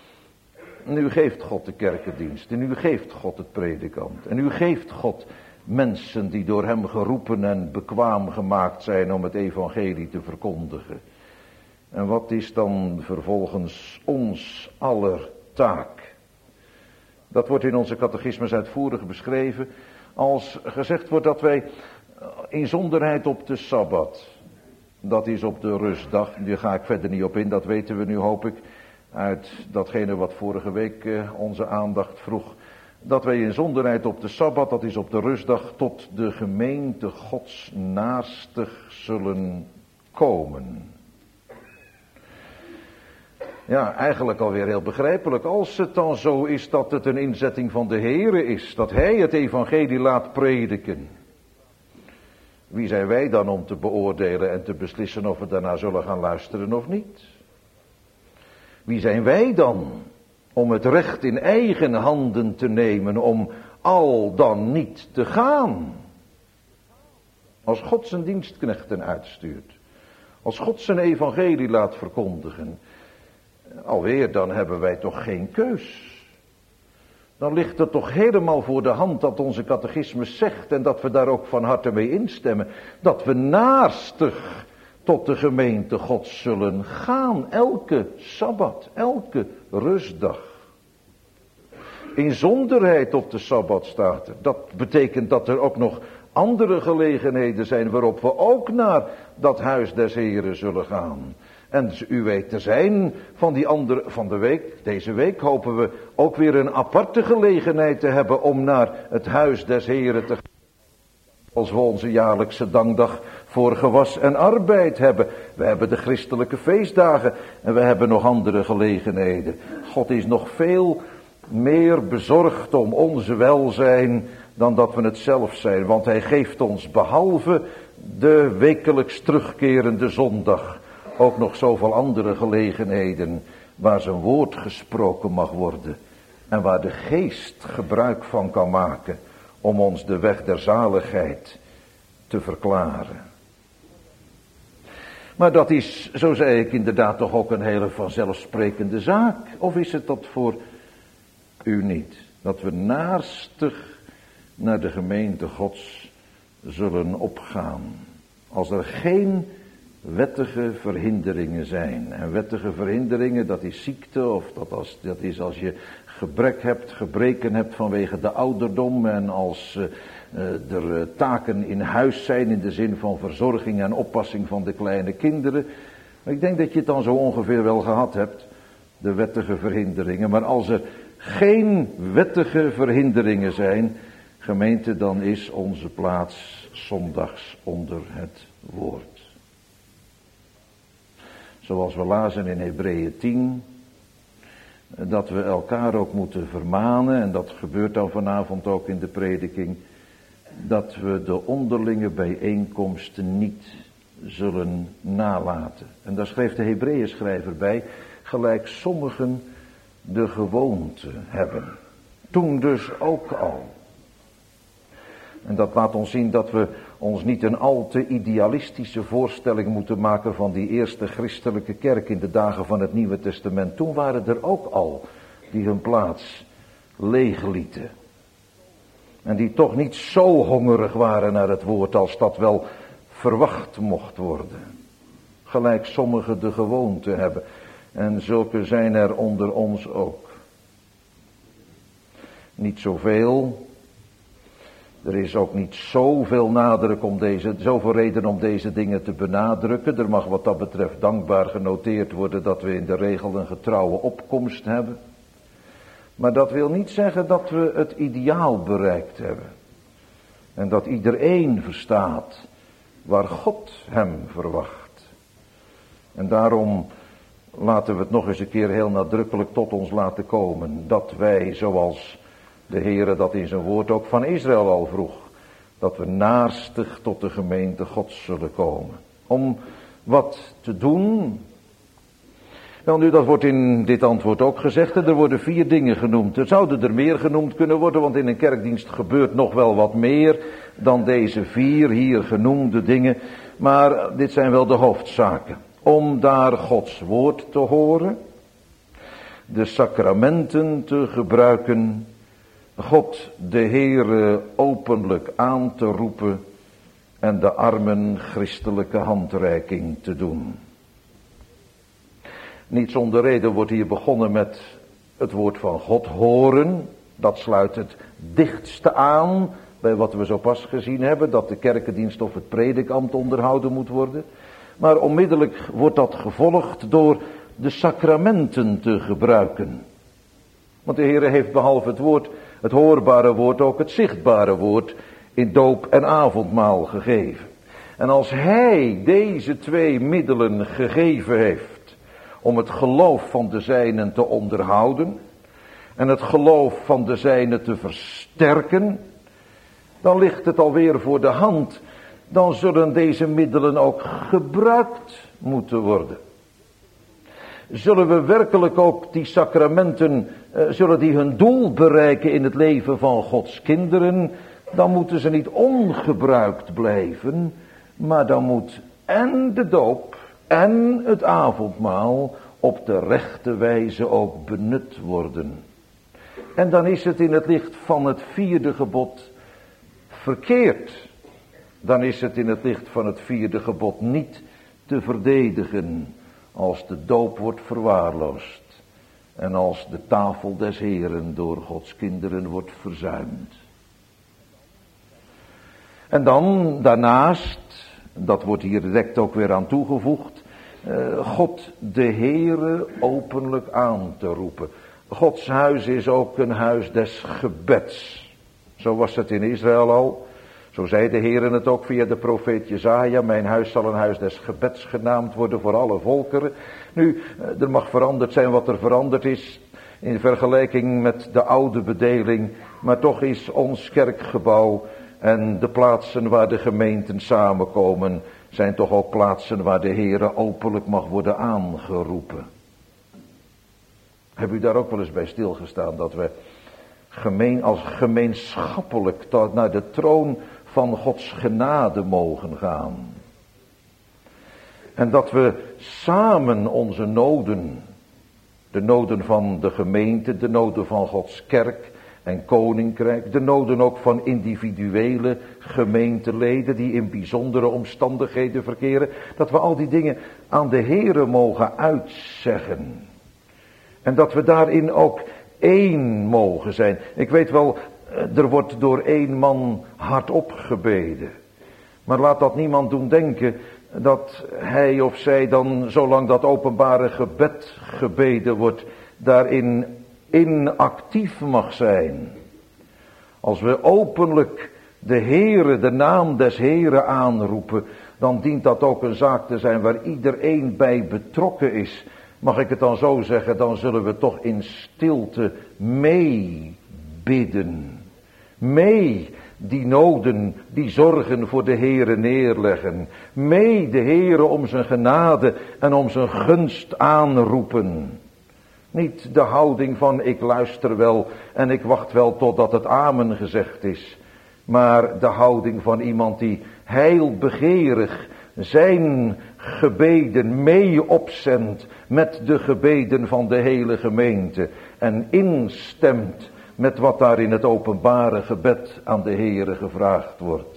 nu geeft God de kerkendienst, en nu geeft God het predikant, en nu geeft God mensen die door hem geroepen en bekwaam gemaakt zijn om het evangelie te verkondigen. En wat is dan vervolgens ons aller taak? Dat wordt in onze catechismus uitvoerig beschreven als gezegd wordt dat wij inzonderheid op de Sabbat, dat is op de rustdag, daar ga ik verder niet op in, dat weten we nu hoop ik, uit datgene wat vorige week onze aandacht vroeg. Dat wij in zonderheid op de Sabbat, dat is op de rustdag, tot de gemeente Gods naastig zullen komen. Ja, eigenlijk alweer heel begrijpelijk. Als het dan zo is dat het een inzetting van de Heere is, dat Hij het evangelie laat prediken. Wie zijn wij dan om te beoordelen en te beslissen of we daarna zullen gaan luisteren of niet? Wie zijn wij dan om het recht in eigen handen te nemen om al dan niet te gaan? Als God zijn dienstknechten uitstuurt, als God zijn evangelie laat verkondigen, alweer dan hebben wij toch geen keus. Dan ligt het toch helemaal voor de hand dat onze catechismus zegt en dat we daar ook van harte mee instemmen, dat we naastig tot de gemeente Gods zullen gaan, elke Sabbat, elke rustdag. Inzonderheid op de Sabbat staat er. Dat betekent dat er ook nog andere gelegenheden zijn waarop we ook naar dat huis des Heren zullen gaan. En u weet, er zijn van die andere, van de week, deze week hopen we ook weer een aparte gelegenheid te hebben om naar het huis des Heren te gaan. Als we onze jaarlijkse dankdag voor gewas en arbeid hebben. We hebben de christelijke feestdagen en we hebben nog andere gelegenheden. God is nog veel meer bezorgd om onze welzijn dan dat we het zelf zijn. Want Hij geeft ons behalve de wekelijks terugkerende zondag ook nog zoveel andere gelegenheden waar zijn woord gesproken mag worden. En waar de geest gebruik van kan maken om ons de weg der zaligheid te verklaren. Maar dat is, zo zei ik, inderdaad toch ook een hele vanzelfsprekende zaak. Of is het dat voor u niet? Dat we naastig naar de gemeente Gods zullen opgaan. Als er geen wettige verhinderingen zijn. En wettige verhinderingen, dat is ziekte, of dat is als je gebreken hebt vanwege de ouderdom, en als er taken in huis zijn in de zin van verzorging en oppassing van de kleine kinderen. Maar ik denk dat je het dan zo ongeveer wel gehad hebt, de wettige verhinderingen. Maar als er geen wettige verhinderingen zijn, gemeente, dan is onze plaats zondags onder het woord. Zoals we lazen in Hebreeën 10, dat we elkaar ook moeten vermanen, en dat gebeurt dan vanavond ook in de prediking, dat we de onderlinge bijeenkomsten niet zullen nalaten. En daar schreef de Hebreeën schrijver bij, gelijk sommigen de gewoonte hebben. Toen dus ook al. En dat laat ons zien dat we ons niet een al te idealistische voorstelling moeten maken van die eerste christelijke kerk in de dagen van het Nieuwe Testament. Toen waren er ook al die hun plaats leeglieten. En die toch niet zo hongerig waren naar het woord als dat wel verwacht mocht worden. Gelijk sommigen de gewoonte hebben. En zulke zijn er onder ons ook. Niet zoveel. Er is ook niet zoveel nadruk zoveel reden om deze dingen te benadrukken. Er mag wat dat betreft dankbaar genoteerd worden dat we in de regel een getrouwe opkomst hebben. Maar dat wil niet zeggen dat we het ideaal bereikt hebben. En dat iedereen verstaat waar God hem verwacht. En daarom laten we het nog eens een keer heel nadrukkelijk tot ons laten komen. Dat wij, zoals de Heere dat in zijn woord ook van Israël al vroeg, dat we naastig tot de gemeente Gods zullen komen. Om wat te doen? Wel nu, dat wordt in dit antwoord ook gezegd. Er worden 4 dingen genoemd. Er zouden er meer genoemd kunnen worden, want in een kerkdienst gebeurt nog wel wat meer dan deze 4 hier genoemde dingen. Maar dit zijn wel de hoofdzaken. Om daar Gods woord te horen, de sacramenten te gebruiken, God de Heere openlijk aan te roepen en de armen christelijke handreiking te doen. Niet zonder reden wordt hier begonnen met het woord van God horen. Dat sluit het dichtste aan bij wat we zo pas gezien hebben, dat de kerkendienst of het predikambt onderhouden moet worden. Maar onmiddellijk wordt dat gevolgd door de sacramenten te gebruiken. Want de Heere heeft behalve het woord, het hoorbare woord, ook het zichtbare woord in doop en avondmaal gegeven. En als Hij deze 2 middelen gegeven heeft om het geloof van de zijnen te onderhouden en het geloof van de zijnen te versterken, dan ligt het alweer voor de hand. Dan zullen deze middelen ook gebruikt moeten worden. Zullen we werkelijk ook die sacramenten, zullen die hun doel bereiken in het leven van Gods kinderen, dan moeten ze niet ongebruikt blijven, maar dan moet en de doop en het avondmaal op de rechte wijze ook benut worden. En dan is het in het licht van het 4e gebod verkeerd. Dan is het in het licht van het 4e gebod niet te verdedigen als de doop wordt verwaarloosd en als de tafel des Heren door Gods kinderen wordt verzuimd. En dan daarnaast, dat wordt hier direct ook weer aan toegevoegd, God de Heere openlijk aan te roepen. Gods huis is ook een huis des gebeds. Zo was het in Israël al. Zo zei de Heere het ook via de profeet Jesaja. Mijn huis zal een huis des gebeds genaamd worden voor alle volkeren. Nu, er mag veranderd zijn wat er veranderd is in vergelijking met de oude bedeling. Maar toch is ons kerkgebouw en de plaatsen waar de gemeenten samenkomen, zijn toch ook plaatsen waar de Heere openlijk mag worden aangeroepen. Heb u daar ook wel eens bij stilgestaan dat we als gemeenschappelijk tot naar de troon van Gods genade mogen gaan? En dat we samen onze noden, de noden van de gemeente, de noden van Gods kerk en koninkrijk, de noden ook van individuele gemeenteleden die in bijzondere omstandigheden verkeren, dat we al die dingen aan de Heere mogen uitzeggen. En dat we daarin ook één mogen zijn. Ik weet wel, er wordt door één man hardop gebeden. Maar laat dat niemand doen denken dat hij of zij dan, zolang dat openbare gebed gebeden wordt, daarin inactief mag zijn. Als we openlijk de Heere, de naam des Heere aanroepen, dan dient dat ook een zaak te zijn waar iedereen bij betrokken is. Mag ik het dan zo zeggen, dan zullen we toch in stilte meebidden. Mee die noden, die zorgen voor de Heere neerleggen. Mee de Heere om zijn genade en om zijn gunst aanroepen. Niet de houding van ik luister wel en ik wacht wel totdat het amen gezegd is. Maar de houding van iemand die heilbegeerig zijn gebeden mee opzendt met de gebeden van de hele gemeente. En instemt met wat daar in het openbare gebed aan de Heere gevraagd wordt.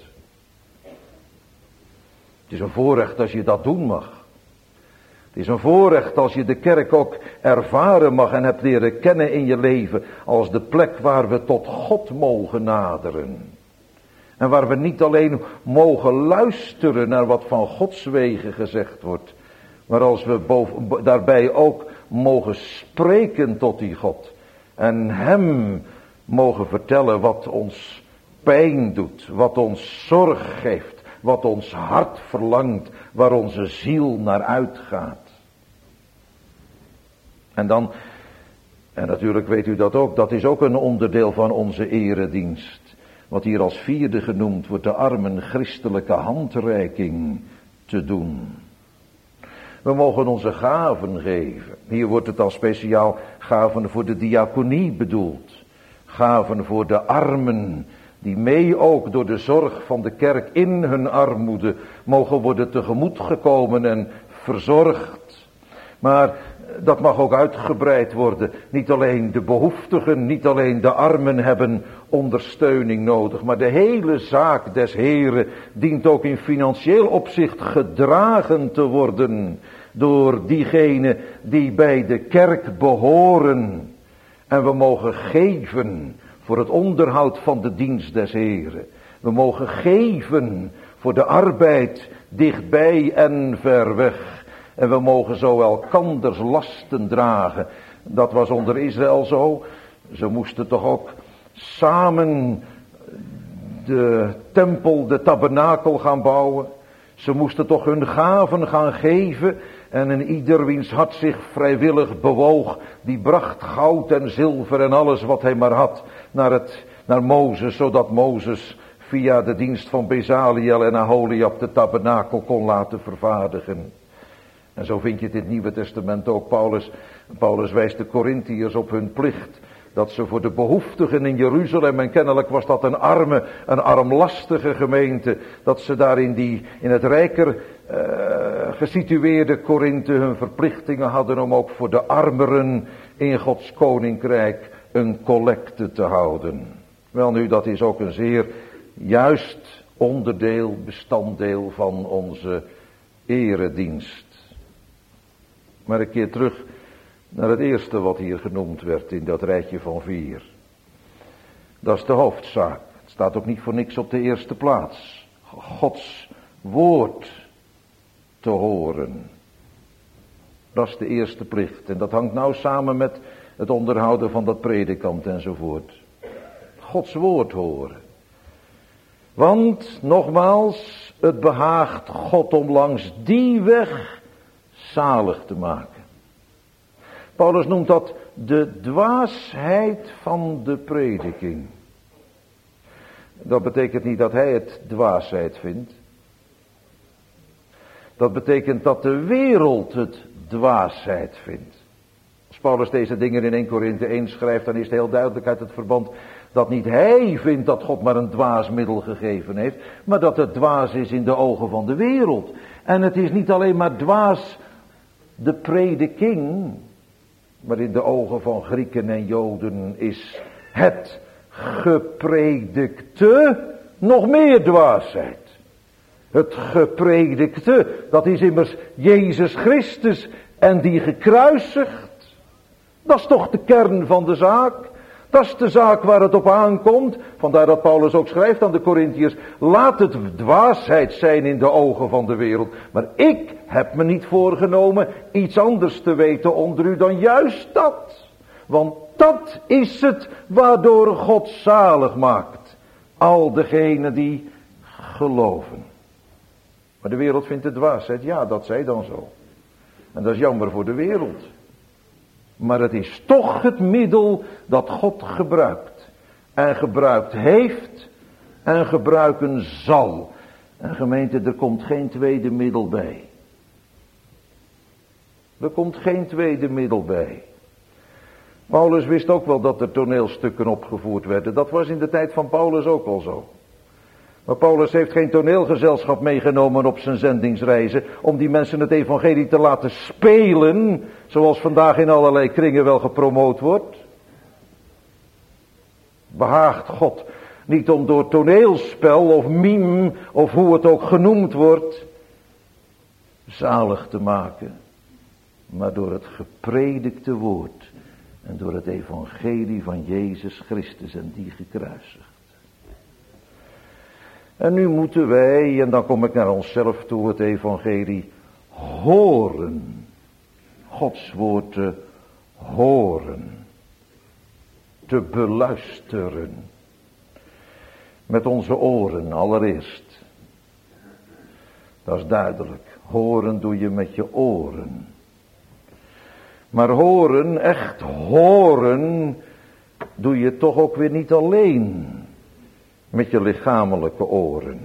Het is een voorrecht als je dat doen mag. Het is een voorrecht als je de kerk ook ervaren mag en hebt leren kennen in je leven als de plek waar we tot God mogen naderen. En waar we niet alleen mogen luisteren naar wat van Gods wegen gezegd wordt, maar als we daarbij ook mogen spreken tot die God. En hem mogen vertellen wat ons pijn doet, wat ons zorg geeft, wat ons hart verlangt, waar onze ziel naar uitgaat. En dan, en natuurlijk weet u dat ook, dat is ook een onderdeel van onze eredienst. Wat hier als 4e genoemd wordt, de armen christelijke handreiking te doen. We mogen onze gaven geven. Hier wordt het al speciaal gaven voor de diaconie bedoeld. Gaven voor de armen, die mee ook door de zorg van de kerk in hun armoede mogen worden tegemoetgekomen en verzorgd. Maar dat mag ook uitgebreid worden. Niet alleen de behoeftigen, niet alleen de armen hebben ondersteuning nodig, maar de hele zaak des Heren dient ook in financieel opzicht gedragen te worden door diegenen die bij de kerk behoren. En we mogen geven voor het onderhoud van de dienst des Heren. We mogen geven voor de arbeid dichtbij en ver weg. En we mogen zo elkanders lasten dragen. Dat was onder Israël zo. Ze moesten toch ook samen de tempel, de tabernakel gaan bouwen. Ze moesten toch hun gaven gaan geven. En een ieder wiens hart zich vrijwillig bewoog, die bracht goud en zilver en alles wat hij maar had naar Mozes, zodat Mozes via de dienst van Bezaliel en Aholiab de tabernakel kon laten vervaardigen. En zo vind je het in het Nieuwe Testament ook. Paulus wijst de Korintiërs op hun plicht, dat ze voor de behoeftigen in Jeruzalem, en kennelijk was dat een armlastige gemeente, dat ze daar in het rijker gesitueerde Korinthe hun verplichtingen hadden om ook voor de armeren in Gods koninkrijk een collecte te houden. Welnu, dat is ook een zeer juist bestanddeel van onze eredienst. Maar een keer terug naar het eerste wat hier genoemd werd in dat rijtje van 4. Dat is de hoofdzaak. Het staat ook niet voor niks op de eerste plaats. Gods woord te horen. Dat is de eerste plicht. En dat hangt nou samen met het onderhouden van dat predikant enzovoort. Gods woord horen. Want, nogmaals, het behaagt God om langs die weg zalig te maken. Paulus noemt dat de dwaasheid van de prediking. Dat betekent niet dat hij het dwaasheid vindt. Dat betekent dat de wereld het dwaasheid vindt. Als Paulus deze dingen in 1 Korinthe 1 schrijft, dan is het heel duidelijk uit het verband dat niet hij vindt dat God maar een dwaasmiddel gegeven heeft, maar dat het dwaas is in de ogen van de wereld. En het is niet alleen maar dwaas de prediking, maar in de ogen van Grieken en Joden is het gepredikte nog meer dwaasheid. Het gepredikte, dat is immers Jezus Christus en die gekruisigd. Dat is toch de kern van de zaak. Dat is de zaak waar het op aankomt. Vandaar dat Paulus ook schrijft aan de Korintiërs: laat het dwaasheid zijn in de ogen van de wereld. Maar ik heb me niet voorgenomen iets anders te weten onder u dan juist dat. Want dat is het waardoor God zalig maakt. Al degenen die geloven. Maar de wereld vindt het dwaasheid. Ja, dat zij dan zo. En dat is jammer voor de wereld. Maar het is toch het middel dat God gebruikt. En gebruikt heeft. En gebruiken zal. En gemeente, er komt geen tweede middel bij. Er komt geen tweede middel bij. Paulus wist ook wel dat er toneelstukken opgevoerd werden. Dat was in de tijd van Paulus ook al zo. Maar Paulus heeft geen toneelgezelschap meegenomen op zijn zendingsreizen om die mensen het evangelie te laten spelen, zoals vandaag in allerlei kringen wel gepromoot wordt. Behaagt God niet om door toneelspel of mime of hoe het ook genoemd wordt zalig te maken, maar door het gepredikte woord en door het evangelie van Jezus Christus en die gekruisigd. En nu moeten wij, en dan kom ik naar onszelf toe, het evangelie horen. Gods woord te horen. Te beluisteren. Met onze oren allereerst. Dat is duidelijk. Horen doe je met je oren. Maar horen, echt horen, doe je toch ook weer niet alleen. Met je lichamelijke oren.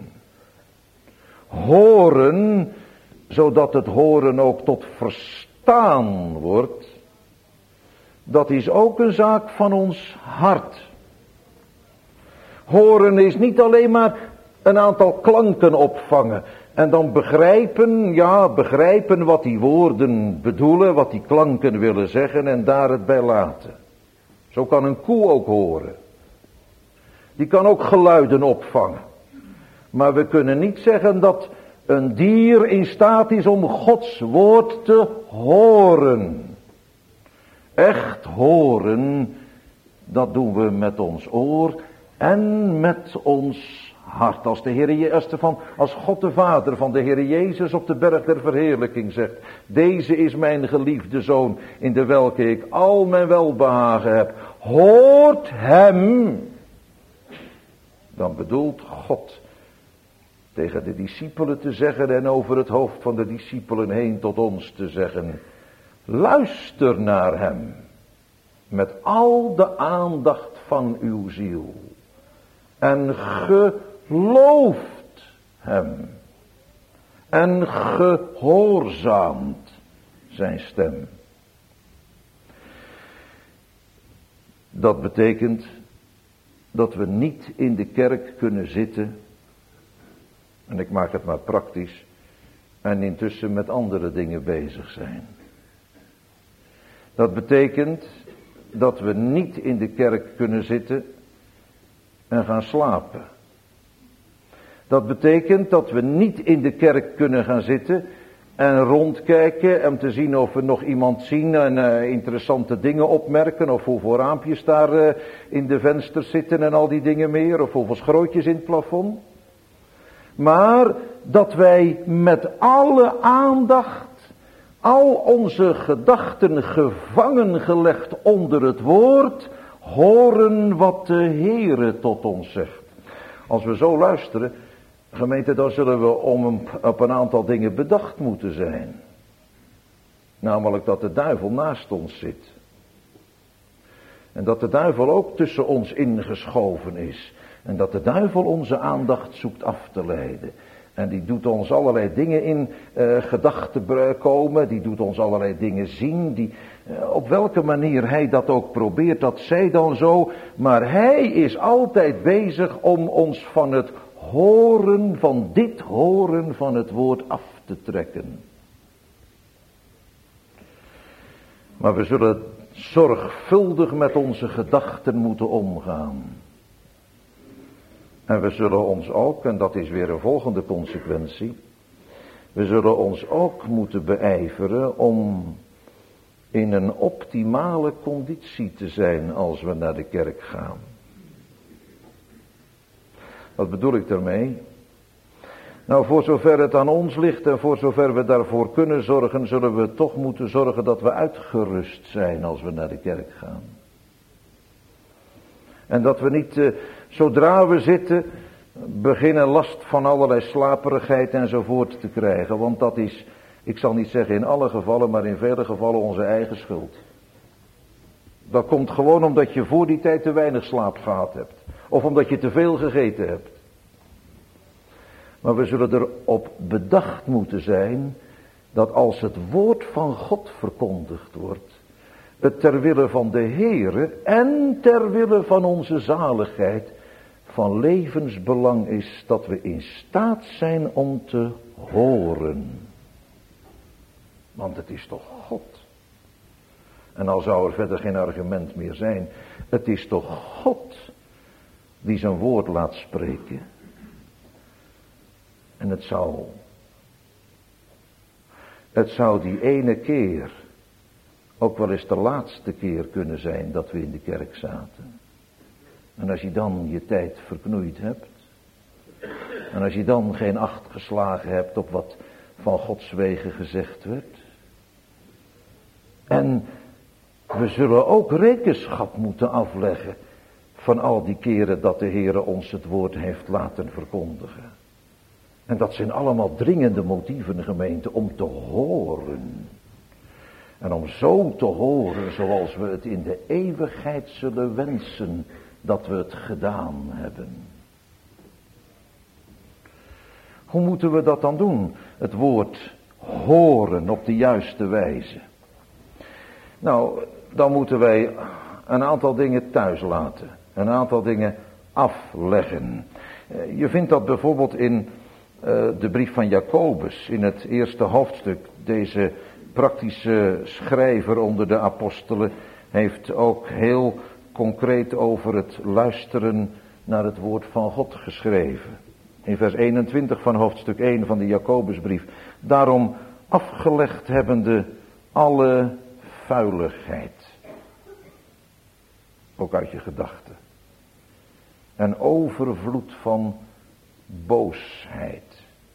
Horen, zodat het horen ook tot verstaan wordt. Dat is ook een zaak van ons hart. Horen is niet alleen maar een aantal klanken opvangen. En dan begrijpen wat die woorden bedoelen, wat die klanken willen zeggen en daar het bij laten. Zo kan een koe ook horen. Die kan ook geluiden opvangen. Maar we kunnen niet zeggen dat een dier in staat is om Gods woord te horen. Echt horen, dat doen we met ons oor en met ons hart. Als God de Vader van de Heer Jezus op de berg der verheerlijking zegt: deze is mijn geliefde zoon in de welke ik al mijn welbehagen heb. Hoort hem. Dan bedoelt God tegen de discipelen te zeggen en over het hoofd van de discipelen heen tot ons te zeggen: luister naar hem met al de aandacht van uw ziel en gelooft hem en gehoorzaamt zijn stem. Dat betekent dat we niet in de kerk kunnen zitten, en ik maak het maar praktisch, en intussen met andere dingen bezig zijn. Dat betekent dat we niet in de kerk kunnen zitten en gaan slapen. Dat betekent dat we niet in de kerk kunnen gaan zitten en rondkijken om te zien of we nog iemand zien en interessante dingen opmerken, of hoeveel raampjes daar in de vensters zitten en al die dingen meer, of hoeveel schrootjes in het plafond. Maar dat wij met alle aandacht, al onze gedachten gevangen gelegd onder het woord, horen wat de Heere tot ons zegt. Als we zo luisteren, gemeente, dan zullen we op een aantal dingen bedacht moeten zijn. Namelijk dat de duivel naast ons zit. En dat de duivel ook tussen ons ingeschoven is. En dat de duivel onze aandacht zoekt af te leiden. En die doet ons allerlei dingen in gedachten komen. Die doet ons allerlei dingen zien. Op welke manier hij dat ook probeert, dat zij dan zo. Maar hij is altijd bezig om ons van het horen, van dit horen van het woord af te trekken. Maar we zullen zorgvuldig met onze gedachten moeten omgaan. En we zullen ons ook, en dat is weer een volgende consequentie, we zullen ons ook moeten beijveren om in een optimale conditie te zijn als we naar de kerk gaan. Wat bedoel ik daarmee? Nou, voor zover het aan ons ligt en voor zover we daarvoor kunnen zorgen, zullen we toch moeten zorgen dat we uitgerust zijn als we naar de kerk gaan. En dat we niet, zodra we zitten, beginnen last van allerlei slaperigheid enzovoort te krijgen. Want dat is, ik zal niet zeggen in alle gevallen, maar in vele gevallen onze eigen schuld. Dat komt gewoon omdat je voor die tijd te weinig slaap gehad hebt. Of omdat je te veel gegeten hebt. Maar we zullen erop bedacht moeten zijn dat als het woord van God verkondigd wordt, het ter wille van de Heere en ter wille van onze zaligheid van levensbelang is dat we in staat zijn om te horen. Want het is toch God. En al zou er verder geen argument meer zijn, het is toch God die zijn woord laat spreken. En het zou die ene keer ook wel eens de laatste keer kunnen zijn dat we in de kerk zaten. En als je dan je tijd verknoeid hebt, en als je dan geen acht geslagen hebt op wat van Gods wegen gezegd werd. En we zullen ook rekenschap moeten afleggen van al die keren dat de Heere ons het woord heeft laten verkondigen. En dat zijn allemaal dringende motieven, gemeente, om te horen. En om zo te horen zoals we het in de eeuwigheid zullen wensen dat we het gedaan hebben. Hoe moeten we dat dan doen? Het woord horen op de juiste wijze. Nou, dan moeten wij een aantal dingen thuis laten. Een aantal dingen afleggen. Je vindt dat bijvoorbeeld in de brief van Jacobus, in het eerste hoofdstuk. Deze praktische schrijver onder de apostelen heeft ook heel concreet over het luisteren naar het woord van God geschreven. In vers 21 van hoofdstuk 1 van de Jacobusbrief. Daarom afgelegd hebbende alle vuiligheid. Ook uit je gedachten. En overvloed van boosheid.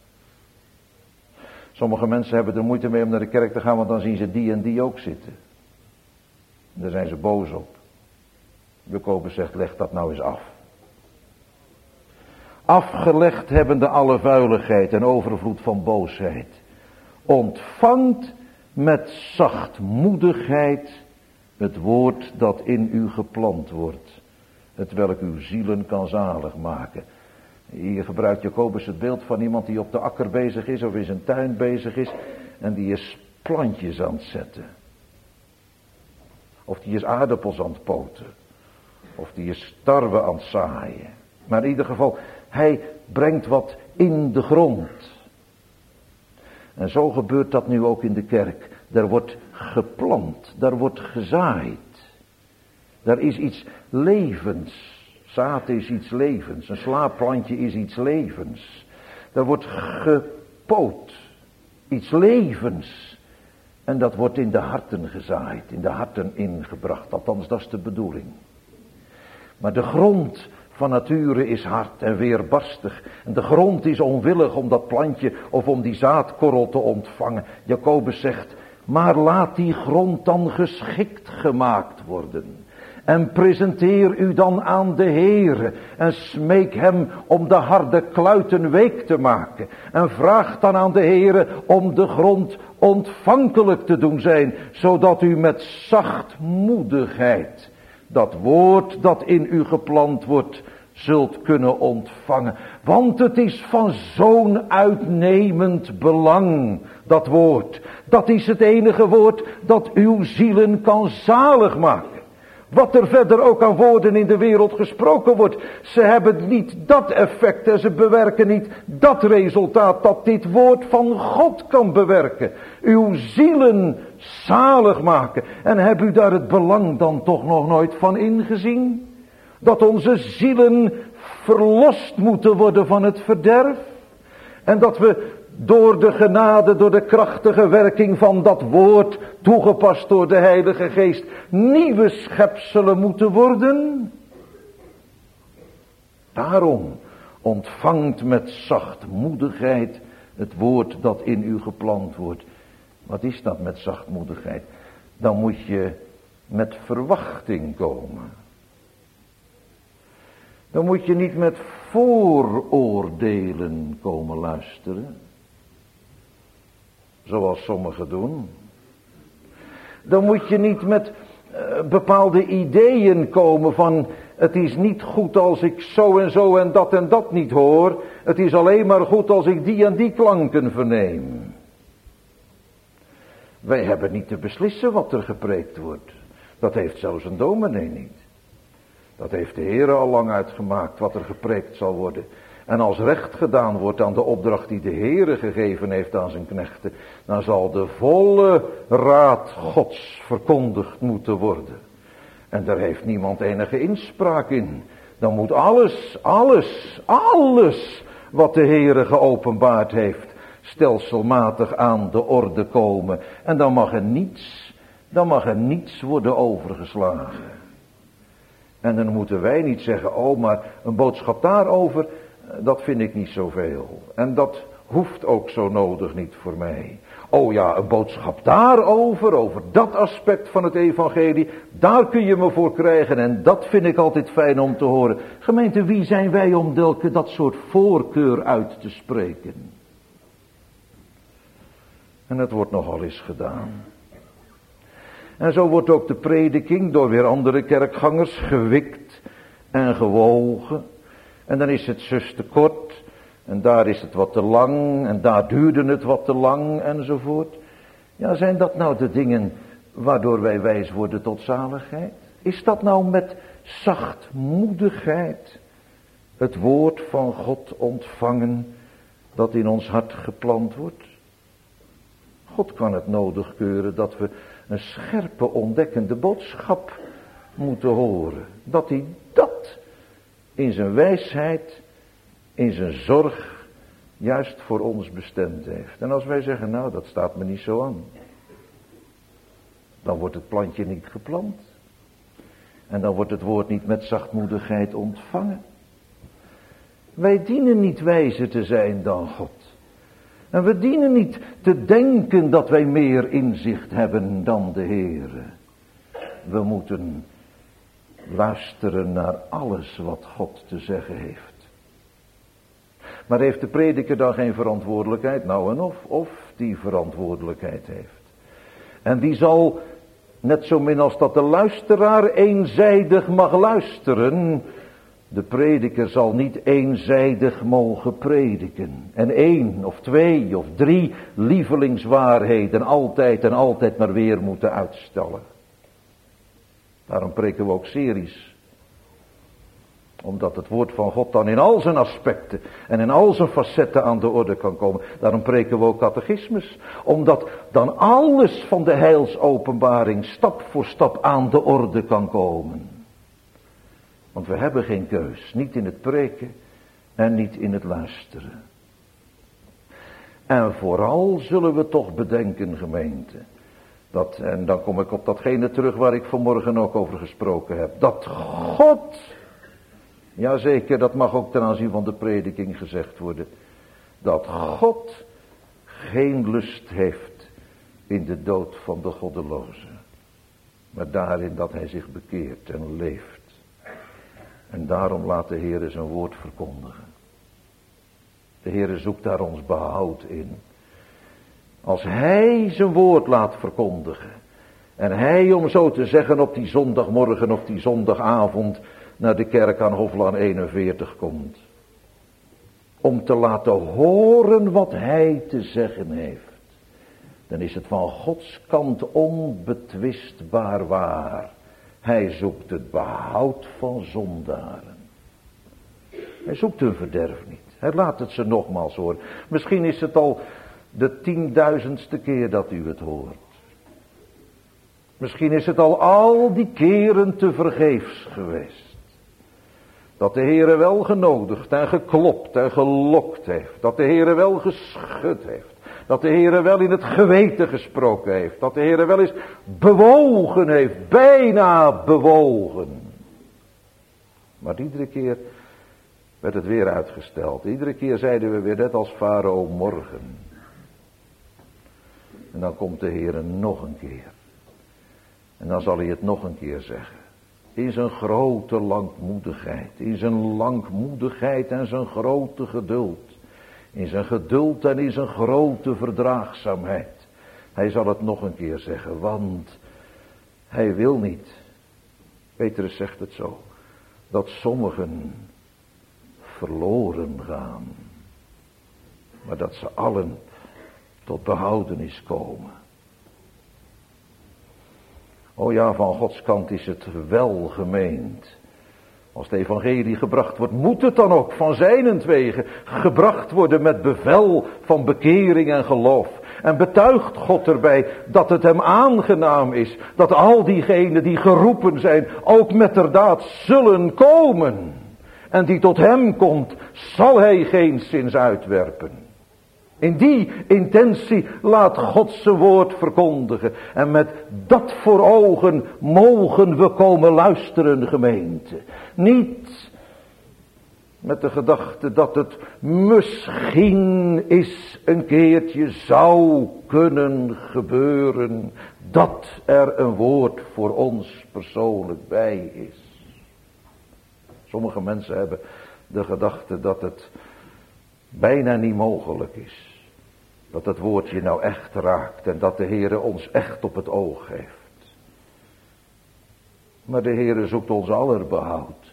Sommige mensen hebben er moeite mee om naar de kerk te gaan, want dan zien ze die en die ook zitten. En daar zijn ze boos op. Jacobus zegt, leg dat nou eens af. afgelegd hebbende alle vuiligheid en overvloed van boosheid, ontvangt met zachtmoedigheid het woord dat in u geplant wordt, hetwelk uw zielen kan zalig maken. Hier gebruikt Jacobus het beeld van iemand die op de akker bezig is of in zijn tuin bezig is en die is plantjes aan het zetten. Of die is aardappels aan het poten. Of die is tarwe aan het zaaien. Maar in ieder geval, hij brengt wat in de grond. En zo gebeurt dat nu ook in de kerk. Er wordt geplant, daar wordt gezaaid. Daar is iets levens. Zaad is iets levens, een slaapplantje is iets levens. Daar wordt gepoot, iets levens. En dat wordt in de harten gezaaid, in de harten ingebracht. Althans, dat is de bedoeling. Maar de grond van nature is hard en weerbarstig. En de grond is onwillig om dat plantje of om die zaadkorrel te ontvangen. Jacobus zegt, maar laat die grond dan geschikt gemaakt worden. En presenteer u dan aan de Heere. En smeek hem om de harde kluiten week te maken. En vraag dan aan de Heere om de grond ontvankelijk te doen zijn. Zodat u met zachtmoedigheid dat woord dat in u geplant wordt zult kunnen ontvangen. Want het is van zo'n uitnemend belang, dat woord. Dat is het enige woord dat uw zielen kan zalig maken. Wat er verder ook aan woorden in de wereld gesproken wordt. Ze hebben niet dat effect en ze bewerken niet dat resultaat dat dit woord van God kan bewerken. Uw zielen zalig maken. En heb u daar het belang dan toch nog nooit van ingezien? Dat onze zielen verlost moeten worden van het verderf. En dat we door de genade, door de krachtige werking van dat woord, toegepast door de Heilige Geest, nieuwe schepselen moeten worden. Daarom ontvangt met zachtmoedigheid het woord dat in u geplant wordt. Wat is dat met zachtmoedigheid? Dan moet je met verwachting komen. Dan moet je niet met vooroordelen komen luisteren. Zoals sommigen doen. Dan moet je niet met bepaalde ideeën komen van het is niet goed als ik zo en dat niet hoor. Het is alleen maar goed als ik die en die klanken verneem. Wij hebben niet te beslissen wat er gepreekt wordt. Dat heeft zelfs een dominee niet. Dat heeft de Heer al lang uitgemaakt wat er gepreekt zal worden. En als recht gedaan wordt aan de opdracht die de Heere gegeven heeft aan zijn knechten, dan zal de volle raad Gods verkondigd moeten worden. En daar heeft niemand enige inspraak in. Dan moet alles wat de Heere geopenbaard heeft, stelselmatig aan de orde komen. En dan mag er niets worden overgeslagen. En dan moeten wij niet zeggen, oh maar een boodschap daarover, dat vind ik niet zoveel. En dat hoeft ook zo nodig niet voor mij. Oh ja, een boodschap daarover, over dat aspect van het evangelie, daar kun je me voor krijgen en dat vind ik altijd fijn om te horen. Gemeente, wie zijn wij om dat soort voorkeur uit te spreken? En het wordt nogal eens gedaan. En zo wordt ook de prediking door weer andere kerkgangers gewikt en gewogen. En dan is het zus te kort. En daar is het wat te lang. En daar duurde het wat te lang enzovoort. Ja, zijn dat nou de dingen waardoor wij wijs worden tot zaligheid? Is dat nou met zachtmoedigheid het woord van God ontvangen dat in ons hart geplant wordt? God kan het nodig keuren dat we een scherpe ontdekkende boodschap moeten horen. Dat hij dat in zijn wijsheid, in zijn zorg, juist voor ons bestemd heeft. En als wij zeggen, nou dat staat me niet zo aan. Dan wordt het plantje niet geplant. En dan wordt het woord niet met zachtmoedigheid ontvangen. Wij dienen niet wijzer te zijn dan God. En we dienen niet te denken dat wij meer inzicht hebben dan de Heere. We moeten luisteren naar alles wat God te zeggen heeft. Maar heeft de prediker dan geen verantwoordelijkheid? Nou en of die verantwoordelijkheid heeft. En die zal, net zo min als dat de luisteraar eenzijdig mag luisteren, de prediker zal niet eenzijdig mogen prediken. En 1 of 2 of 3 lievelingswaarheden altijd en altijd maar weer moeten uitstellen. Daarom preken we ook series. Omdat het woord van God dan in al zijn aspecten en in al zijn facetten aan de orde kan komen. Daarom preken we ook catechismus. Omdat dan alles van de heilsopenbaring stap voor stap aan de orde kan komen. Want we hebben geen keus. Niet in het preken en niet in het luisteren. En vooral zullen we toch bedenken, gemeente. En dan kom ik op datgene terug waar ik vanmorgen ook over gesproken heb. Dat God, jazeker, dat mag ook ten aanzien van de prediking gezegd worden. Dat God geen lust heeft in de dood van de goddeloze. Maar daarin dat hij zich bekeert en leeft. En daarom laat de Heer zijn woord verkondigen. De Heer zoekt daar ons behoud in. Als hij zijn woord laat verkondigen. En hij, om zo te zeggen, op die zondagmorgen of die zondagavond naar de kerk aan Hoflaan 41 komt. Om te laten horen wat hij te zeggen heeft. Dan is het van Gods kant onbetwistbaar waar. Hij zoekt het behoud van zondaren. Hij zoekt hun verderf niet. Hij laat het ze nogmaals horen. Misschien is het al de 10.000ste keer dat u het hoort. Misschien is het al die keren te vergeefs geweest. Dat de Heere wel genodigd en geklopt en gelokt heeft. Dat de Heere wel geschud heeft. Dat de Heere wel in het geweten gesproken heeft. Dat de Heere wel eens bewogen heeft. Bijna bewogen. Maar iedere keer werd het weer uitgesteld. Iedere keer zeiden we weer net als Farao morgen. En dan komt de Heere nog een keer. En dan zal hij het nog een keer zeggen. In zijn grote langmoedigheid. In zijn langmoedigheid en zijn grote geduld. In zijn geduld en in zijn grote verdraagzaamheid. Hij zal het nog een keer zeggen. Want hij wil niet. Petrus zegt het zo. Dat sommigen verloren gaan. Maar dat ze allen tot behoudenis komen. O ja, van Gods kant is het wel gemeend. Als het evangelie gebracht wordt, moet het dan ook van zijnentwege gebracht worden met bevel van bekering en geloof. En betuigt God erbij dat het hem aangenaam is, dat al diegenen die geroepen zijn ook metterdaad zullen komen. En die tot hem komt, zal hij geenszins uitwerpen. In die intentie laat God zijn woord verkondigen. En met dat voor ogen mogen we komen luisteren, gemeente. Niet met de gedachte dat het misschien eens een keertje zou kunnen gebeuren dat er een woord voor ons persoonlijk bij is. Sommige mensen hebben de gedachte dat het bijna niet mogelijk is. Dat het woordje nou echt raakt en dat de Heere ons echt op het oog heeft. Maar de Heere zoekt ons aller behoud.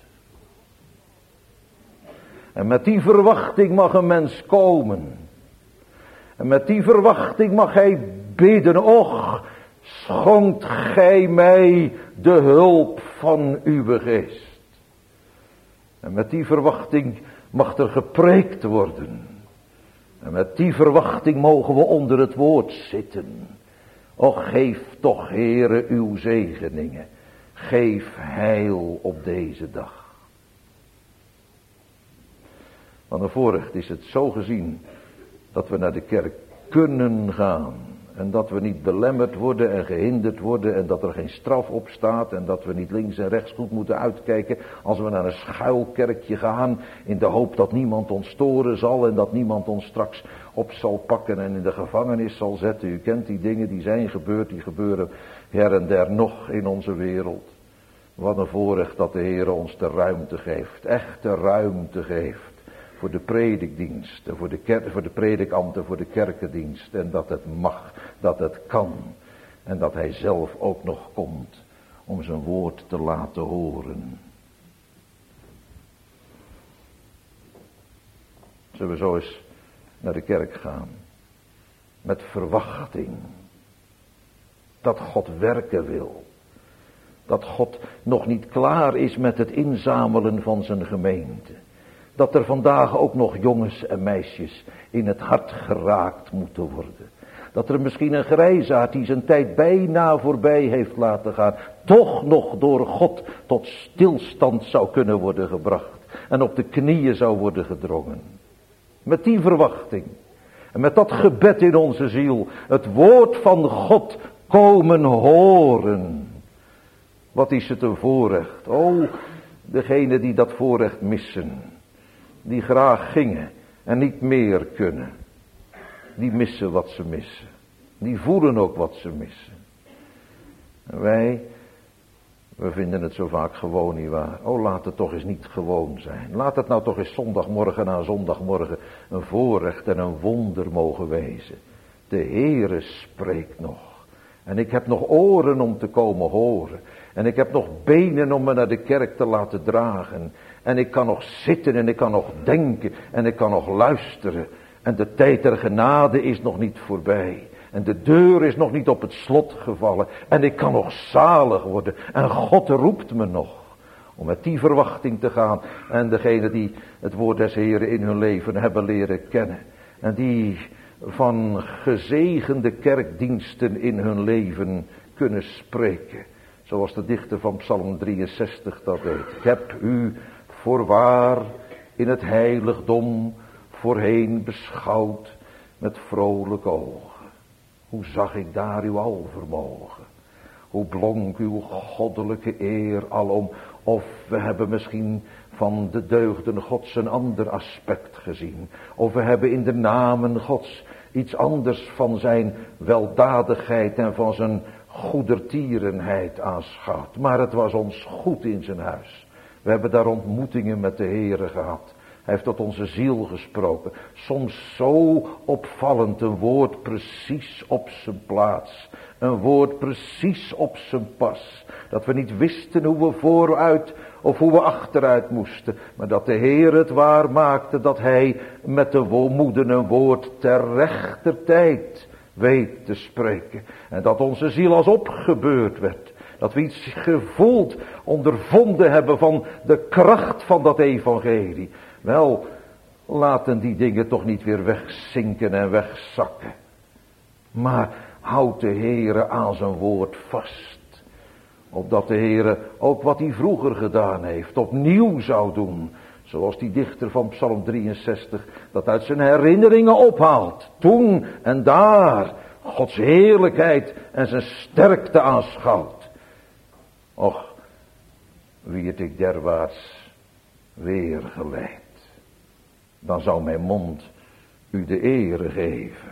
En met die verwachting mag een mens komen. En met die verwachting mag hij bidden. Och, schonkt gij mij de hulp van uw geest. En met die verwachting mag er gepreekt worden. En met die verwachting mogen we onder het woord zitten. Och, geef toch, Heere, uw zegeningen. Geef heil op deze dag. Van een voorrecht is het zo gezien dat we naar de kerk kunnen gaan. En dat we niet belemmerd worden en gehinderd worden en dat er geen straf op staat en dat we niet links en rechts goed moeten uitkijken als we naar een schuilkerkje gaan in de hoop dat niemand ons storen zal en dat niemand ons straks op zal pakken en in de gevangenis zal zetten. U kent die dingen die zijn gebeurd, die gebeuren her en der nog in onze wereld. Wat een voorrecht dat de Heer ons de ruimte geeft, echte ruimte geeft voor de predikdienst, voor de predikambten, voor de kerkendienst. En dat het mag, dat het kan. En dat hij zelf ook nog komt om zijn woord te laten horen. Zullen we zo eens naar de kerk gaan. Met verwachting. Dat God werken wil. Dat God nog niet klaar is met het inzamelen van zijn gemeente. Dat er vandaag ook nog jongens en meisjes in het hart geraakt moeten worden. Dat er misschien een grijsaard die zijn tijd bijna voorbij heeft laten gaan, toch nog door God tot stilstand zou kunnen worden gebracht. En op de knieën zou worden gedrongen. Met die verwachting. En met dat gebed in onze ziel. Het woord van God komen horen. Wat is het een voorrecht. Oh, degenen die dat voorrecht missen. Die graag gingen en niet meer kunnen. Die missen wat ze missen. Die voelen ook wat ze missen. En we vinden het zo vaak gewoon niet waar. Oh, laat het toch eens niet gewoon zijn. Laat het nou toch eens zondagmorgen na zondagmorgen een voorrecht en een wonder mogen wezen. De Heere spreekt nog. En ik heb nog oren om te komen horen. En ik heb nog benen om me naar de kerk te laten dragen. En ik kan nog zitten en ik kan nog denken en ik kan nog luisteren. En de tijd der genade is nog niet voorbij. En de deur is nog niet op het slot gevallen. En ik kan nog zalig worden. En God roept me nog. Om met die verwachting te gaan. En degene die het woord des Heren in hun leven hebben leren kennen. En die van gezegende kerkdiensten in hun leven kunnen spreken. Zoals de dichter van Psalm 63 dat deed. Ik heb u voorwaar in het heiligdom voorheen beschouwd met vrolijke ogen. Hoe zag ik daar uw alvermogen? Hoe blonk uw goddelijke eer alom? Of we hebben misschien van de deugden Gods een ander aspect gezien. Of we hebben in de namen Gods iets anders van zijn weldadigheid en van zijn goedertierenheid aanschouwd. Maar het was ons goed in zijn huis. We hebben daar ontmoetingen met de Heere gehad. Hij heeft tot onze ziel gesproken. Soms zo opvallend, een woord precies op zijn plaats. Een woord precies op zijn pas. Dat we niet wisten hoe we vooruit of hoe we achteruit moesten. Maar dat de Heer het waar maakte dat hij met de moeden een woord ter rechter tijd weet te spreken. En dat onze ziel als opgebeurd werd. Dat we iets gevoeld, ondervonden hebben van de kracht van dat evangelie. Wel, laten die dingen toch niet weer wegzinken en wegzakken. Maar houd de Heere aan zijn woord vast. Opdat de Heere ook wat hij vroeger gedaan heeft, opnieuw zou doen. Zoals die dichter van Psalm 63 dat uit zijn herinneringen ophaalt. Toen en daar Gods heerlijkheid en zijn sterkte aanschouwt. Och, wie het ik derwaarts weer geleid. Dan zou mijn mond u de ere geven.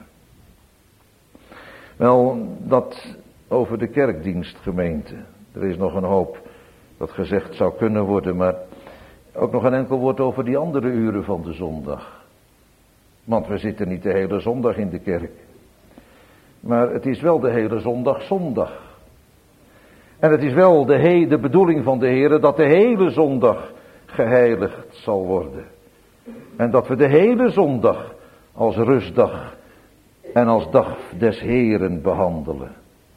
Wel, dat over de kerkdienstgemeente. Er is nog een hoop dat gezegd zou kunnen worden, maar ook nog een enkel woord over die andere uren van de zondag. Want we zitten niet de hele zondag in de kerk. Maar het is wel de hele zondag zondag. En het is wel de bedoeling van de Heer dat de hele zondag geheiligd zal worden. En dat we de hele zondag als rustdag en als dag des Heeren behandelen.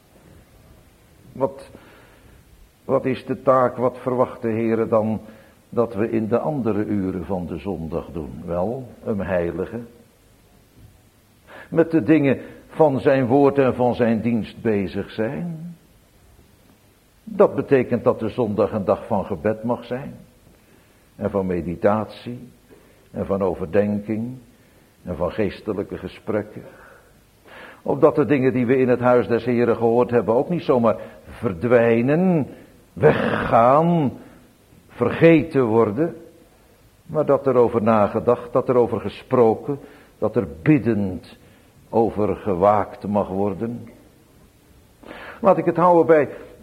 Wat is de taak, wat verwacht de Heer dan dat we in de andere uren van de zondag doen? Wel, hem heiligen. Met de dingen van zijn woord en van zijn dienst bezig zijn. Dat betekent dat de zondag een dag van gebed mag zijn. En van meditatie. En van overdenking. En van geestelijke gesprekken. Opdat de dingen die we in het huis des Heren gehoord hebben ook niet zomaar verdwijnen, weggaan, vergeten worden. Maar dat er over nagedacht, dat er over gesproken, dat er biddend over gewaakt mag worden. Laat ik het houden bij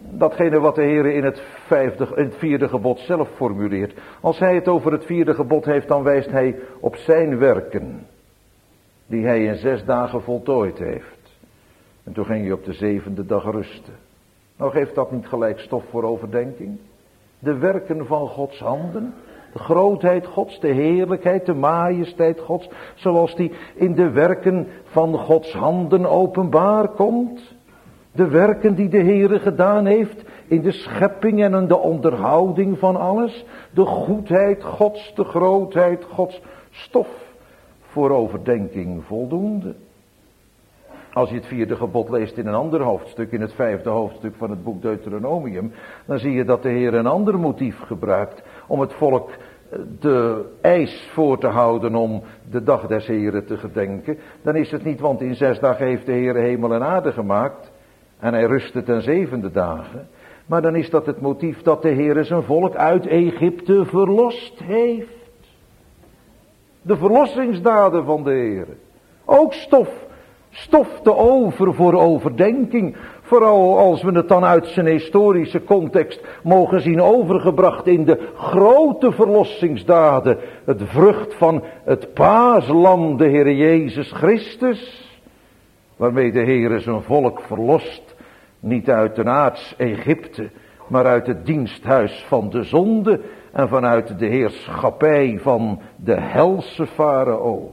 datgene wat de Heer in het vierde gebod zelf formuleert. Als hij het over het vierde gebod heeft, dan wijst hij op zijn werken, die hij in 6 dagen voltooid heeft. En toen ging hij op de 7e dag rusten. Nou, geeft dat niet gelijk stof voor overdenking? De werken van Gods handen, de grootheid Gods, de heerlijkheid, de majesteit Gods, zoals die in de werken van Gods handen openbaar komt. De werken die de Heere gedaan heeft in de schepping en in de onderhouding van alles. De goedheid Gods, de grootheid Gods, stof voor overdenking voldoende. Als je het vierde gebod leest in een ander hoofdstuk, in het 5e hoofdstuk van het boek Deuteronomium, dan zie je dat de Heer een ander motief gebruikt om het volk de eis voor te houden om de dag des Heeren te gedenken. Dan is het niet, want in 6 dagen heeft de Heer hemel en aarde gemaakt en hij rustte ten 7e dagen. Maar dan is dat het motief dat de Heer zijn volk uit Egypte verlost heeft. De verlossingsdaden van de Heer. Ook stof te over voor overdenking. Vooral als we het dan uit zijn historische context mogen zien overgebracht in de grote verlossingsdaden. Het vrucht van het paaslam, de Heer Jezus Christus. Waarmee de Heer zijn volk verlost. Niet uit een aards Egypte, maar uit het diensthuis van de zonde. En vanuit de heerschappij van de helse farao.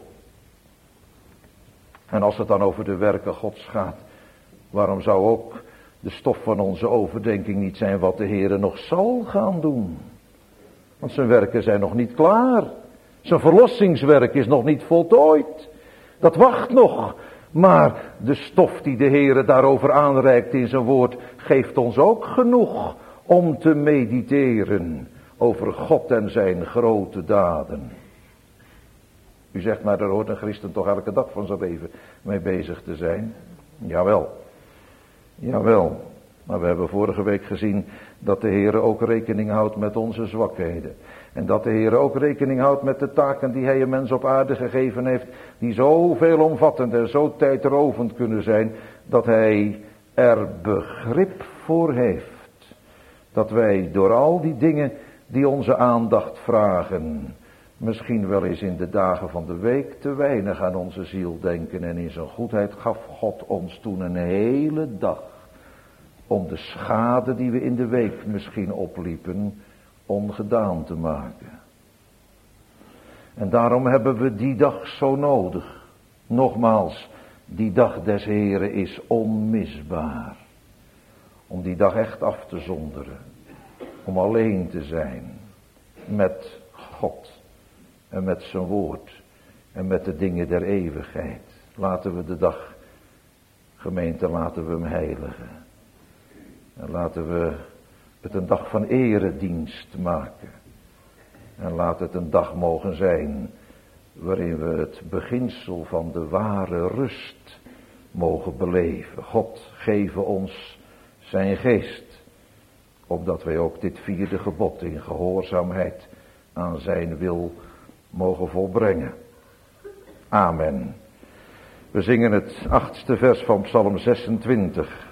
En als het dan over de werken Gods gaat, waarom zou ook de stof van onze overdenking niet zijn wat de Heere nog zal gaan doen? Want zijn werken zijn nog niet klaar. Zijn verlossingswerk is nog niet voltooid. Dat wacht nog. Maar de stof die de Heere daarover aanreikt in zijn woord, geeft ons ook genoeg om te mediteren over God en zijn grote daden. U zegt, maar daar hoort een christen toch elke dag van zijn leven mee bezig te zijn. Jawel. Maar we hebben vorige week gezien dat de Heer ook rekening houdt met onze zwakheden. En dat de Heer ook rekening houdt met de taken die hij een mens op aarde gegeven heeft. Die zo veelomvattend en zo tijdrovend kunnen zijn. Dat hij er begrip voor heeft. Dat wij door al die dingen die onze aandacht vragen, misschien wel eens in de dagen van de week te weinig aan onze ziel denken. En in zijn goedheid gaf God ons toen een hele dag om de schade die we in de week misschien opliepen, ongedaan te maken. En daarom hebben we die dag zo nodig. Nogmaals, die dag des Heren is onmisbaar. Om die dag echt af te zonderen. Om alleen te zijn met God. En met zijn woord. En met de dingen der eeuwigheid. Laten we de dag, gemeente, laten we hem heiligen. En laten we het een dag van eredienst maken. En laat het een dag mogen zijn waarin we het beginsel van de ware rust mogen beleven. God geven ons zijn geest, opdat wij ook dit vierde gebod in gehoorzaamheid aan zijn wil mogen volbrengen. Amen. We zingen het 8e vers van Psalm 26.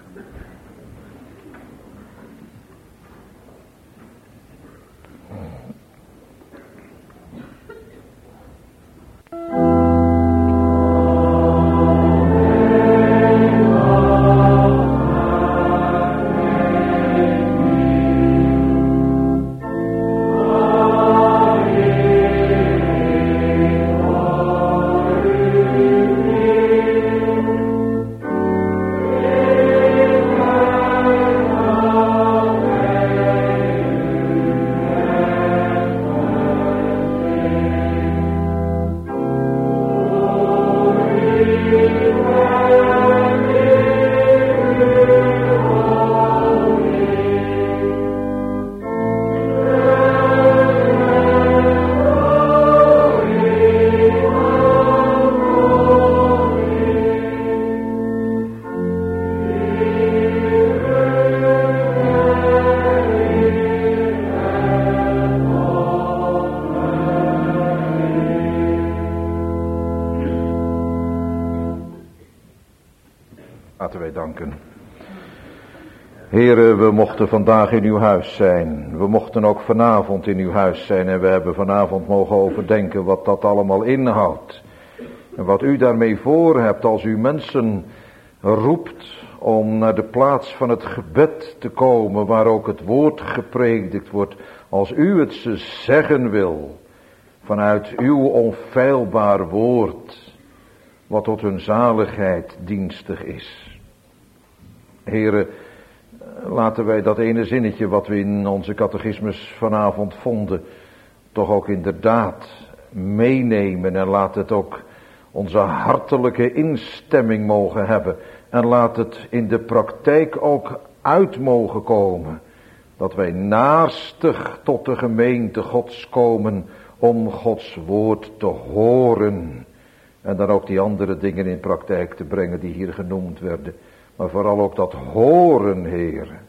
Heren, we mochten vandaag in uw huis zijn. We mochten ook vanavond in uw huis zijn. En we hebben vanavond mogen overdenken wat dat allemaal inhoudt. En wat u daarmee voor hebt als u mensen roept om naar de plaats van het gebed te komen. Waar ook het woord gepredikt wordt. Als u het ze zeggen wil. Vanuit uw onfeilbaar woord. Wat tot hun zaligheid dienstig is. Heren, laten wij dat ene zinnetje wat we in onze catechismus vanavond vonden, toch ook inderdaad meenemen. En laat het ook onze hartelijke instemming mogen hebben. En laat het in de praktijk ook uit mogen komen. Dat wij naastig tot de gemeente Gods komen om Gods woord te horen. En dan ook die andere dingen in praktijk te brengen die hier genoemd werden. Maar vooral ook dat horen, Heer.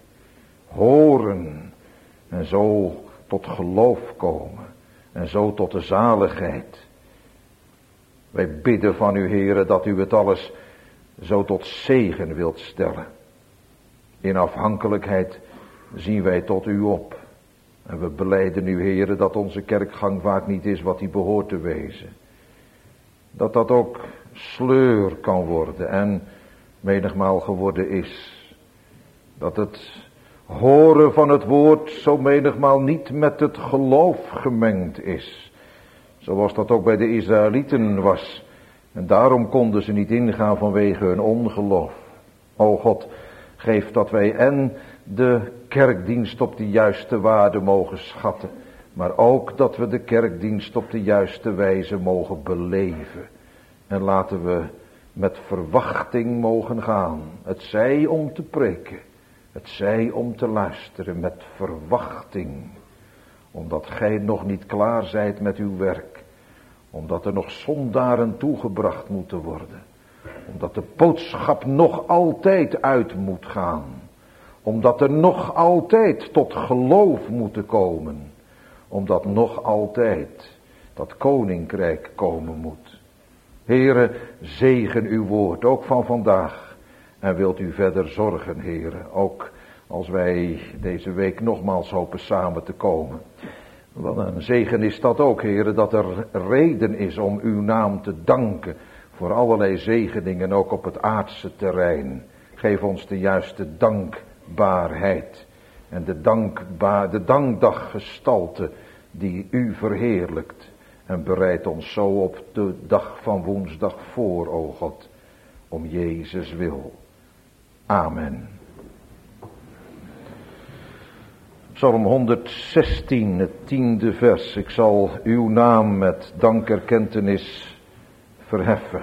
Horen. En zo tot geloof komen. En zo tot de zaligheid. Wij bidden van u, Heer, dat u het alles zo tot zegen wilt stellen. In afhankelijkheid zien wij tot u op. En we belijden u, Heer, dat onze kerkgang vaak niet is wat die behoort te wezen. Dat dat ook sleur kan worden en menigmaal geworden is. Dat het horen van het woord zo menigmaal niet met het geloof gemengd is. Zoals dat ook bij de Israëlieten was. En daarom konden ze niet ingaan vanwege hun ongeloof. O God, geef dat wij en de kerkdienst op de juiste waarde mogen schatten. Maar ook dat we de kerkdienst op de juiste wijze mogen beleven. En laten we met verwachting mogen gaan. Het zij om te preken. Het zij om te luisteren met verwachting. Omdat gij nog niet klaar zijt met uw werk. Omdat er nog zondaren toegebracht moeten worden. Omdat de boodschap nog altijd uit moet gaan. Omdat er nog altijd tot geloof moet komen. Omdat nog altijd dat koninkrijk komen moet. Heere, zegen uw woord, ook van vandaag. En wilt u verder zorgen, Heere, ook als wij deze week nogmaals hopen samen te komen. Wat een zegen is dat ook, Heere, dat er reden is om uw naam te danken voor allerlei zegeningen, ook op het aardse terrein. Geef ons de juiste dankbaarheid en de dankdaggestalte die u verheerlijkt. En bereid ons zo op de dag van woensdag voor, o God, om Jezus wil. Amen. Psalm 116, het 10e vers. Ik zal uw naam met dankerkentenis verheffen.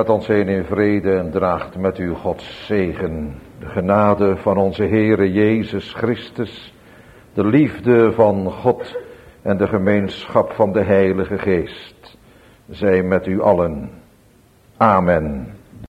Gaat ons heen in vrede en draagt met u Gods zegen. De genade van onze Heere Jezus Christus, de liefde van God en de gemeenschap van de Heilige Geest zij met u allen. Amen.